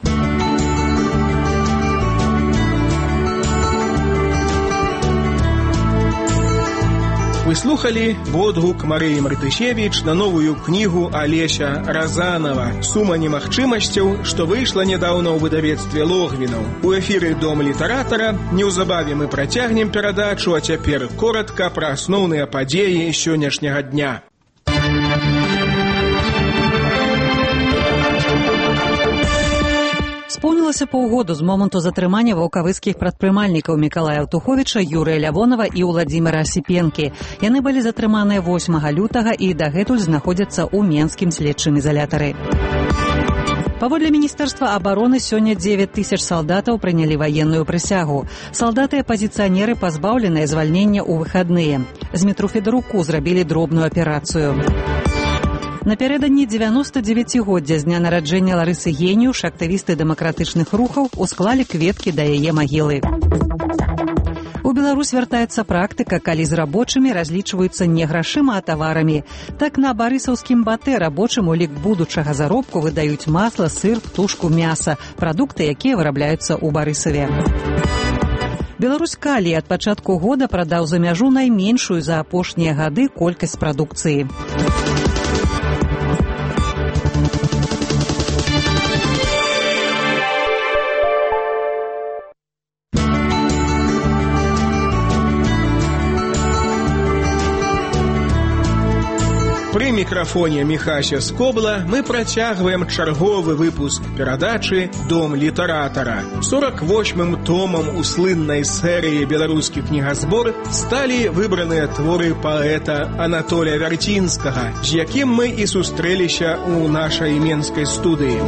Вы слухали водгук Марыі Мартышевіч на новую кнігу Алеся Разанова «Сума немагчымасцяў», што выйшла нядаўна ў выдавецтве Логвінаў. У эфіры Дом літаратара. Неўзабаве мы працягнем перадачу, а цяпер коратка пра асноўныя падзеі сённяшняга дня. Споўнілася паўгоду з моманту затрымання ваўкавыскіх прадпрымальнікаў Мікалая Аўтуховіча, Юрыя Лявонава і Ўладзіміра Асіпенкі. Яны былі затрыманыя восьмага лютага і дагэтуль знаходзяцца ў менскім следчым изолятары. Паводле Міністэрства абароны сёння дзевяць тысяч салдатаў прынялі ваенную прысягу. Салдаты-апазіцыянеры пазбаўленыя звальнення ў выхадныя. З метро Федаруку зрабілі дробную аперацыю. Напярэдадні дзевяноста-дзевяцігоддзя з дня нараджэння Ларысы Геніуш актывісты дэмакратычных рухаў усклалі кветкі да яе магілы. У Беларусь вяртаецца практыка, калі з рабочымі разлічваюцца не грашыма, а таварамі. Так на барысаўскім батэ рабочым у лік будучага заробку выдаюць масла, сыр, птушку, мяса, прадукты, якія вырабляюцца ў Барысаве. Беларусь Калій ад пачатку года прадаў за мяжу найменшую за апошнія гады колькасць прадукцыі. Пры мікрафоне Міхася Скобла мы працягваем чарговы выпуск перадачы «Дом літаратара». сорок восьмым томам у слыннай серыі «Беларускі кнігазбор» сталі выбраныя творы паэта Анатолія Вярцінскага, з якім мы і сустрэліся ў нашай менскай студыі.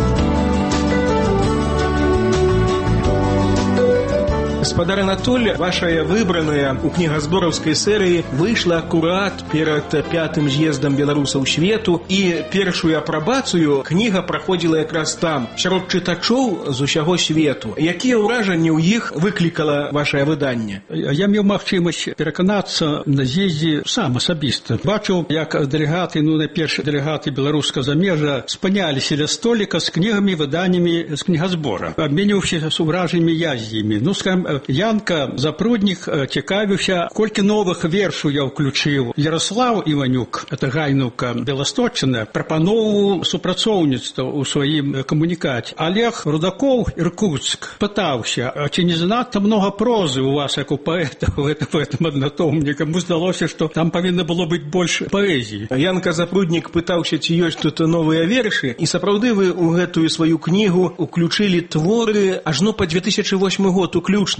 Гаспадар Анатоль, вашая выбраная у кнігазбораўскай серыі выйшла акурат перад пятым з'ездам беларусаў свету, і першую апрабацыю кніга праходзіла якраз там, сярод чытачоў з усяго свету. Якія ўражанні ў іх выклікала вашае выданне? Я меў магчымасць пераканацца на з'ездзе сам асабіста. Бачыў, як дэлегаты, ну найперш дэлегаты беларускага замежжа спыняліся ля століка з кнігамі, выданнямі з кнігазбора. Абменьваўся з уражаннямі я з імі. Ну, скажем, Янка Запруднік цікавіўся, колькі новых вершаў я ўключыў. Ярослав Іванюк, это гайнука Беласточчына, прапаноўваў супрацоўніцтва ў сваім камунікаце. Олег Рудакоў, Иркутск, пытаўся, а ці не занадта многа прозы у вас, як у паэта, в этом аднатомніку. Каму здалося, што там павінна было быць больш паэзіі. Янка Запруднік пытаўся, ці ёсць тут новыя вершы, і сапраўды вы ў гэтую сваю кнігу уключылі творы ажно па две тысячы восьмы год уключна.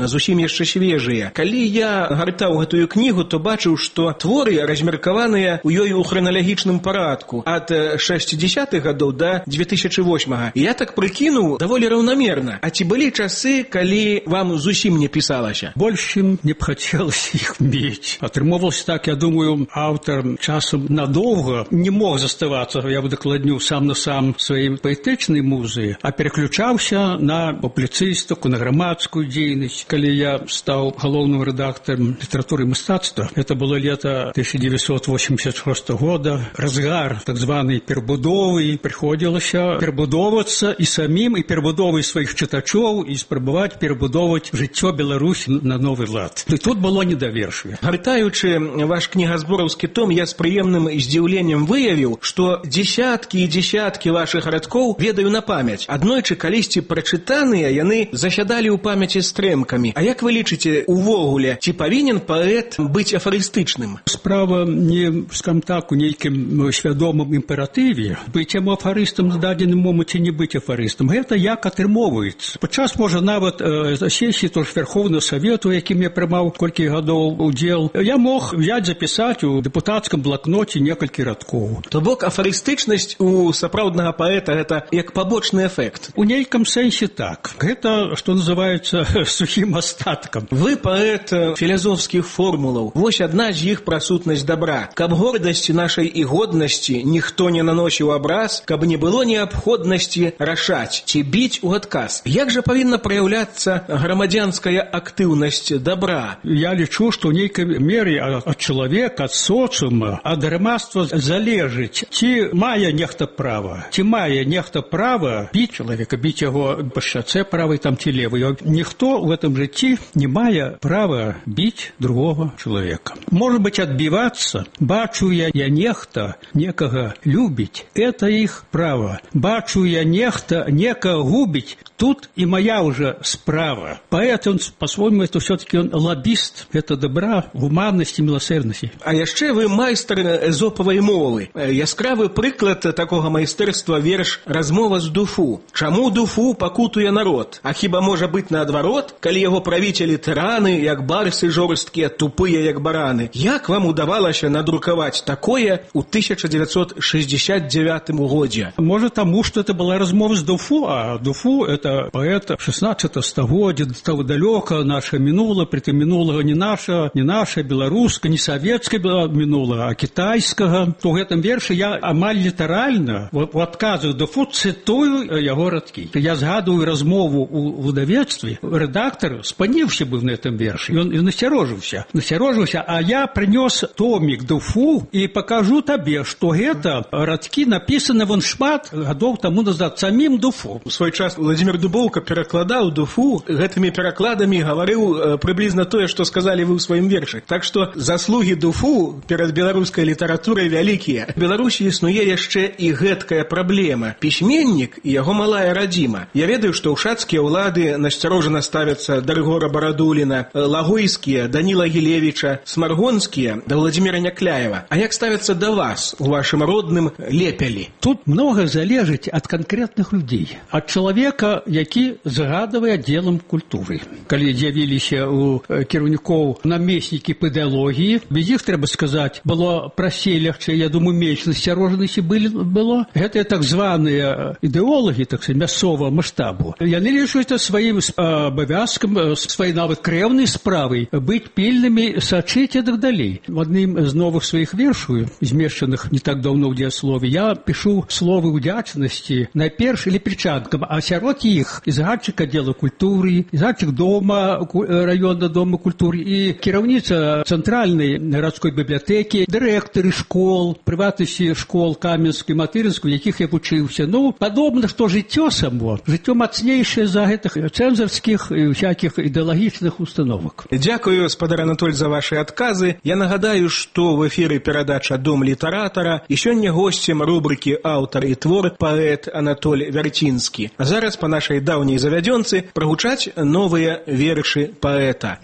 фактычна зусім яшчэ свежыя. Калі я гартаў гэтую кнігу, то бачыў, што творы размеркаваныя ў ёй у храналагічным парадку ад шэсцідзясятых гадоў да дзве тысячы восьмага. І я так прыкінуў даволі раўнамерна. А ці былі часы, калі вам зусім не пісалася? Больш ім не б хацелася іх мець. Атрымоўвалася так, я думаю, аўтар часам надоўга не мог заставацца, я бы дакладню, сам на сам сваім паэтычнай музы, а пераключаўся на публіцыстыку, на грамадскую дзейнасць. Калі я стаў галоўным рэдактарам літаратуры і мастацтва, это было лета тысяча девятьсот восемьдесят шестого года, разгар так званай перабудовы, прыходзілася перабудоўвацца і самім, і перабудовай сваіх чытачоў, і спрабаваць перабудоўваць жыццё Беларусі на новы лад. І тут было недавершве. Гартаючы ваш кнігазбораўскі том, я з прыемным здзіўленнем выявіў, што дзесяткі і дзесяткі вашых радкоў ведаю на памяць. Аднойчы калісьці прачытаныя, яны засядалі ў памяці стрэмкамі. А як вы лічыце, увогуле, ці павінен паэт быць афарыстычным? Справа не, скажем так, у нейкім свядомым імператыве. Быць яму афарыстам на дадзеным моманце, не быць афарыстам. Гэта як атрымоўваецца. Падчас, можа, нават э, сесіі тож Верховного Совету, якім я прымаў колькі гадоў удзел, я мог взять, запісаць у дэпутацкам блакноце некалькі радкоў. То бок афарыстычнасць у сапраўднага паэта гэта як пабочны эфект. У нейкім сэнсе так. Гэта, што называецца, сухім астаткам. Вы паэт філазофскіх формулаў. Вось адна з іх пра сутнасць добра. Каб гордасці нашай і годнасці ніхто не наносіў абраз, каб не было неабходнасці рашаць ці біць у адказ. Як жа павінна праяўляцца грамадзянская актыўнасць добра? Я лічу, што ў нейкай меры ад чалавека, ад соцыума, ад грамадства залежыць, ці мае нехта права, ці мае нехта права біць чалавека, біць яго па шчацэ правай там ці левай. Ніхто в этом жыцці не мае права біць другого чалавека. Можа быць, адбівацца. Бачу я, я нехта некага любіць, это іх права. Бачу я нехта некага губіць, тут і моя уже справа. Паэт, он по-своему, это все-таки он лоббист, это добра, гуманности, милосердности. А яшчэ вы майстар эзопавай мовы. Яскравы прыклад такога майстэрства верш «Размова з Дуфу». Чаму Дуфу пакутуе народ? А хіба можа быць наадварот, калі яго правіцелі тыраны, як барсы жорсткія, тупыя, як бараны? Як вам удавалася надрукаваць такое ў тысяча девятьсот шестьдесят девятым годзе? Может, тому, что это была размова з Дуфу, а Дуфу — это поэт шестнадцатого стагоддзя, того далёка, наше мінула, притым мінулага не наша, не наша, беларуска, не савецкага мінулага, а кітайскага. То ў гэтым вершы я амаль літаральна у адказах Дуфу цытую яго радкі. Я згадываю размову у выдавецтве. Редактор спаніўся быў на этом вершы. Ён насцярожыўся. Насцярожыўся, а я прынёс томік Дуфу і пакажу табе, што гэта радкі напісаны вон шмат гадоў таму назад самім Дуфу. У свой час Владимир Дубоўка перакладаў Дуфу, гэтымі перакладамі гаварыў э, прыблізна тое, што сказалі вы ў сваім вершы. Так што заслугі Дуфу перад беларускай літаратурай вялікія. У Беларусі існуе яшчэ і гэткая праблема. Пісьменнік і яго малая радзіма. Я ведаю, што ўшацкія ўлады насцярожана ставяцца да Рыгора Барадуліна, лагойскія да Ніла Гілевіча, смаргонскія да Владзіміра Някляева. А як ставяцца да вас у вашым родным Лепелі? Тут много залежыць ад канкрэтных людзей, ад чалавека, які загадывае аддзелам культуры. Калі з'явіліся у кіраўнікоў намеснікі па ідэалогіі, без іх, трэба сказаць, было прасцей, лягчэй, я думаю, менш насцярожанасці было. Гэтыя так званыя ідэолагі, так сказать, мясцовага маштабу. Яны лічуць сваім абавязкам, сваёй нават крэўнай справай быць пільнымі, сачыць і так далей. В адным з новых сваіх вершаў, змешчаных не так даўно ў дзеяслове, я пішу словы ўдзячнасці найперш лепельчанкам, а сярод іх і загадчык аддзела культуры, і загадчык дома, раённа дома культуры, і кіраўніца цэнтральнай гарадской бібліятэкі, дырэктары школ, прыватнасці школ Каменскай, Матырынскай, у якіх я вучыўся. Ну, падобна, што жыццё само, жыццё мацнейшае за гэтых цэнзарскіх і всякіх ідэалагічных установак. Дзякую, спадар Анатоль, за ваши адказы. Я нагадаю, што в эфіры перадача «Дом літаратара» і сёння госцем рубрыкі «Аўтар і твор» паэт Анатоль Вярцінскі. А зараз па нашай даўняй завядзёнцы прагучаць новыя вершы паэта.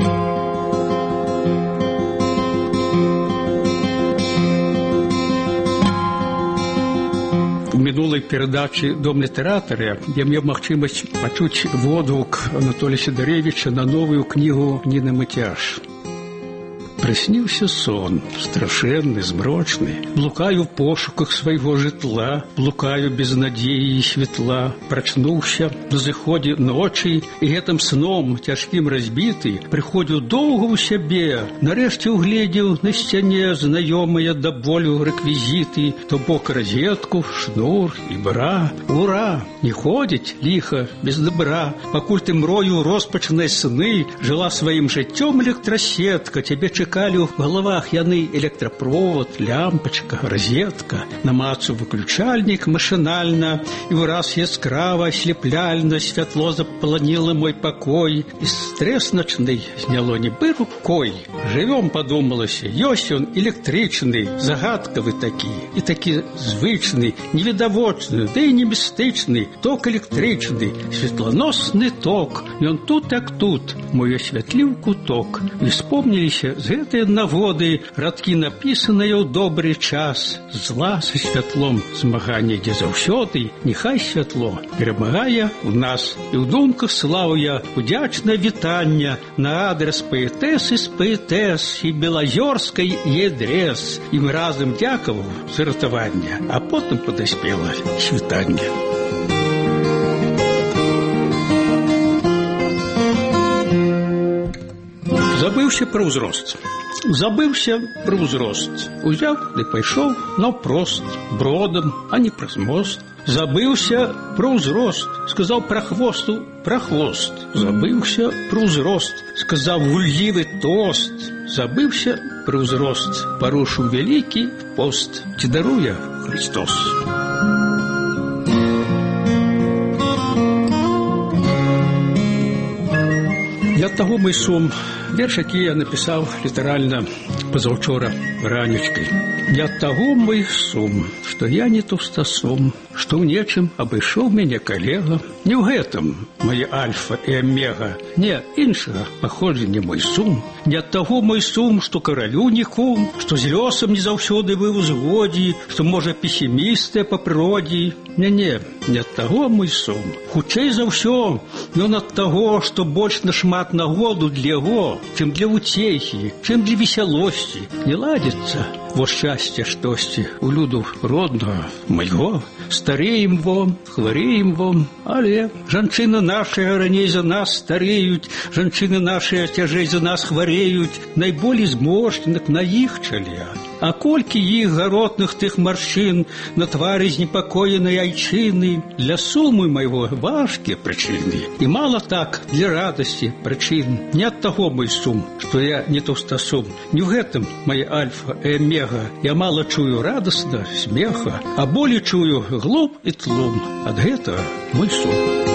мінулай перадачы «Дом літаратара» я меў магчымасць пачуць водгук Анатолія Сідарэвіча на новую кнігу Ніны Мыцяж. Прысніўся сон, страшэнны, змрочны. Блукаю в пошуках свайго жытла, блукаю без надзеі і святла. Прачнуўся на зыходзе ночы, і гэтым сном цяжкім разбіты прыходзіў доўга ў сябе. Нарэшце угледзеў на сцяне знаёмыя да болю рэквізіты, то бок разетку, шнур і бра. Ура! Не ходзіць ліха без добра. Пакуль ты мрою роспачнай сны, жыла сваім жыццём электрасетка, цябе чакалі у галавах яны электрапровод, лямпачка, розетка. Намацу выключальнік машынальна, і выраз яскрава, аслепляльна, святло запаланіла мой пакой, і стрэс начны зняло нібы рукой. Жывём, падумалася, ёсць ён электрычны, загадкавы такі, і такі звычны, невідавочны, ды і не містычны, ток электрычны, светланосны ток. Ён тут як тут, мой асвятліў куток. І вспомніліся з гэтыя наводы, радкі напісаныя ў добры час. Зла са святлом змагання, дзе заўсёды няхай святло перамагае ў нас. І ў думках слаў я удзячнае вітання на адрес паэтэсы з паэтэс і белазёрскай едрес. Ім разам дзякаваў за ратаванне, а потым падаспела світанне. Забыўся пра ўзрост. Забыўся пра ўзрост. Узяў ды пайшоў наўпрост, бродам, а не праз мост. Забыўся пра ўзрост. Сказаў пра хвосту, пра хвост. Забыўся пра ўзрост. Сказаў гуллівы тост. Забыўся пра ўзрост. Парушыў вялікі пост. Ці даруе Христос. Я таго мой сум, верш, які я напісаў літаральна пазаўчора ранечкай. Я таго мой сум, што я не таўстасум, што ў нечым абышоў мяне калега. Не ў гэтым мае альфа і омега, не іншага паходжання мой сум. Не ад таго мой сум, што каралю не кум, што з лёсам не заўсёды вы ў згодзе, што, можа, песімістыя па прыродзе. Не-не, не ад таго мой сум. Хутчэй за ўсё, ён ад таго, што больш нашмат нагоду для яго, чым для уцехі, чым для весялосці. Не ладзіцца во шчасце штосьці у люду роднага майго. Стареем во, хвареем во, але жанчыны нашыя раней за нас стареюць, жанчыны нашыя цяжэй за нас хвареюць, найболей зморшчынак на іх чале. А колькі іх гаротных тых маршчын на твары знепакоенай айчыны, для суму майго важкія прычыны. І мала так для радасці прычын. Не ад таго мой сум, што я не таўстасум, не ў гэтым мая альфа і омега. Я мала чую радасна смеха, а болей чую глум і тлум. Ад гэтага мой сум.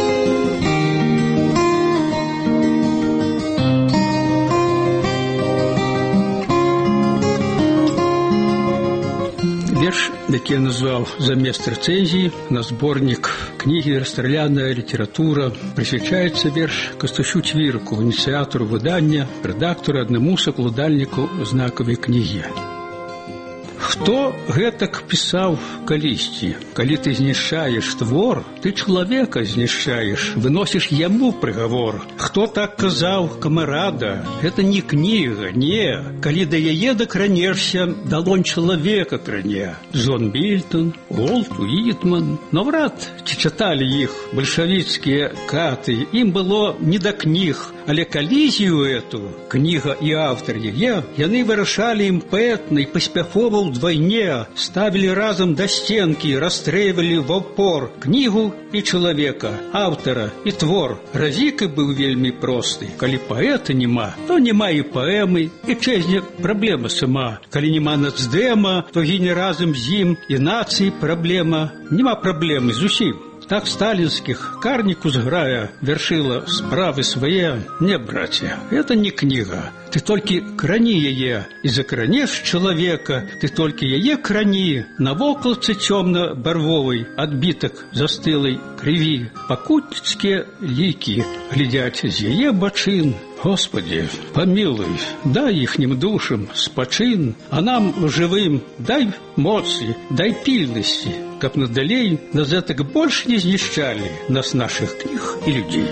Верш, які я назваў замест рэцэнзіі на зборнік кнігі «Расстраляная літаратура», прысвячаецца верш Кастусю Цвірку, ініцыятару выдання, рэдактару, аднаму сакладальніку знакавай кнігі. Хто гэтак пісаў калісьці? Калі ты знішчаеш твор, ты чалавека знішчаеш, выносіш яму прыгавор. Хто так казаў камарада? Гэта не кніга, не. Калі да яе дакранешся, далонь чалавека кране. Джон Мільтон, Уолт Уітман. Наўрад ці чыталі іх бальшавіцкія каты. Ім было не да кніг, але калізію эту, кніга і аўтар яе, яны вырашалі імпэтна і паспяхова вдвойне, ставілі разам да стенкі, расстрэльвалі в упор кнігу і чалавека, аўтара і твор. Разіка быў вельмі просты. Калі паэта няма, то няма і паэмы, і чэзне праблема сама. Калі няма нацдэма, то гіне разам з ім і нацыі праблема. Няма праблемы зусім. Так сталінскіх карніку зграя вершила справы свае. Не, браце, это не кніга. ты толькі крані яе, і закранеш чалавека, ты толькі яе крані, на вокалцы цёмна-барвовай адбітак застылай крыві, пакутніцкія лікі глядяць з яе бачын. Господи, помилуй, дай ихним душам спочин, а нам, живым, дай моцы, дай пильности, как надалей нас так больше не знищали нас наших книг и людей.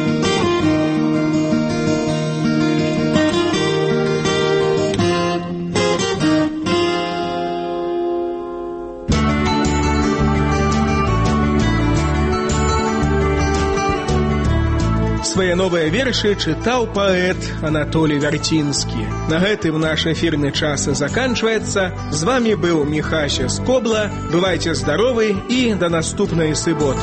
Свае новыя вершы чытаў паэт Анатолий Вярцінскі. На гэтым наш эфірны час заканчваецца. З вами быў Міхася Скобла. Бывайце здаровы і да наступнай суботы.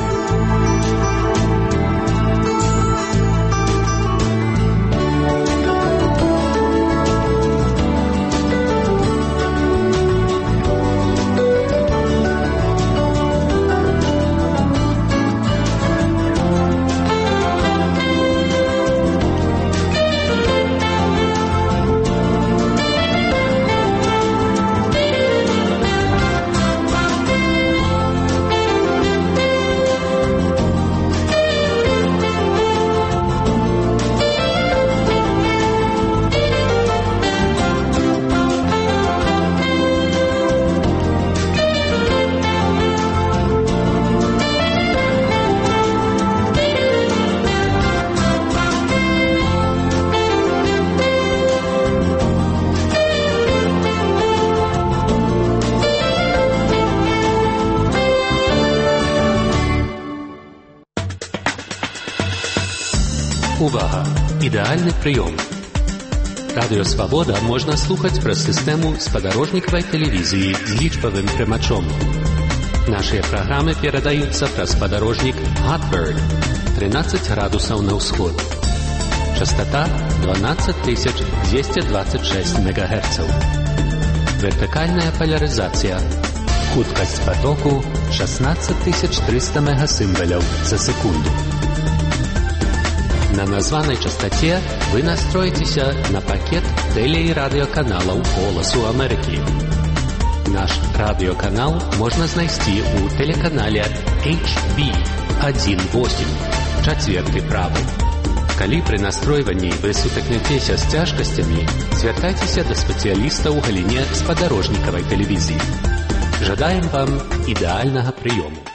Увага! Ідэальны прыём. Радыё Свабода можна слухаць праз сістэму спадарожнікавай тэлевізіі з лічбавым прымачом. Нашыя праграмы перадаюцца праз спадарожнік Hotbird тринадцать градусаў на ўсход. Частота дванадцать тысяч двести двадцать шесть мегагерцаў. Вертыкальная полярызацыя. Хуткасць потоку шестнадцать тысяч триста мегасімваляў за секунду. На названай частоце вы настроіцеся на пакет тэле- і радыёканалаў «Голасу Амерыкі». Наш радыёканал можна знайсці ў тэлеканале эйч би один восемь, чацверты правы. Калі пры настройванні вы сутыкнецеся з цяжкасцямі, звяртайцеся да спецыяліста ў галіне спадарожнікавай тэлевізіі. Жадаем вам ідэальнага прыёму.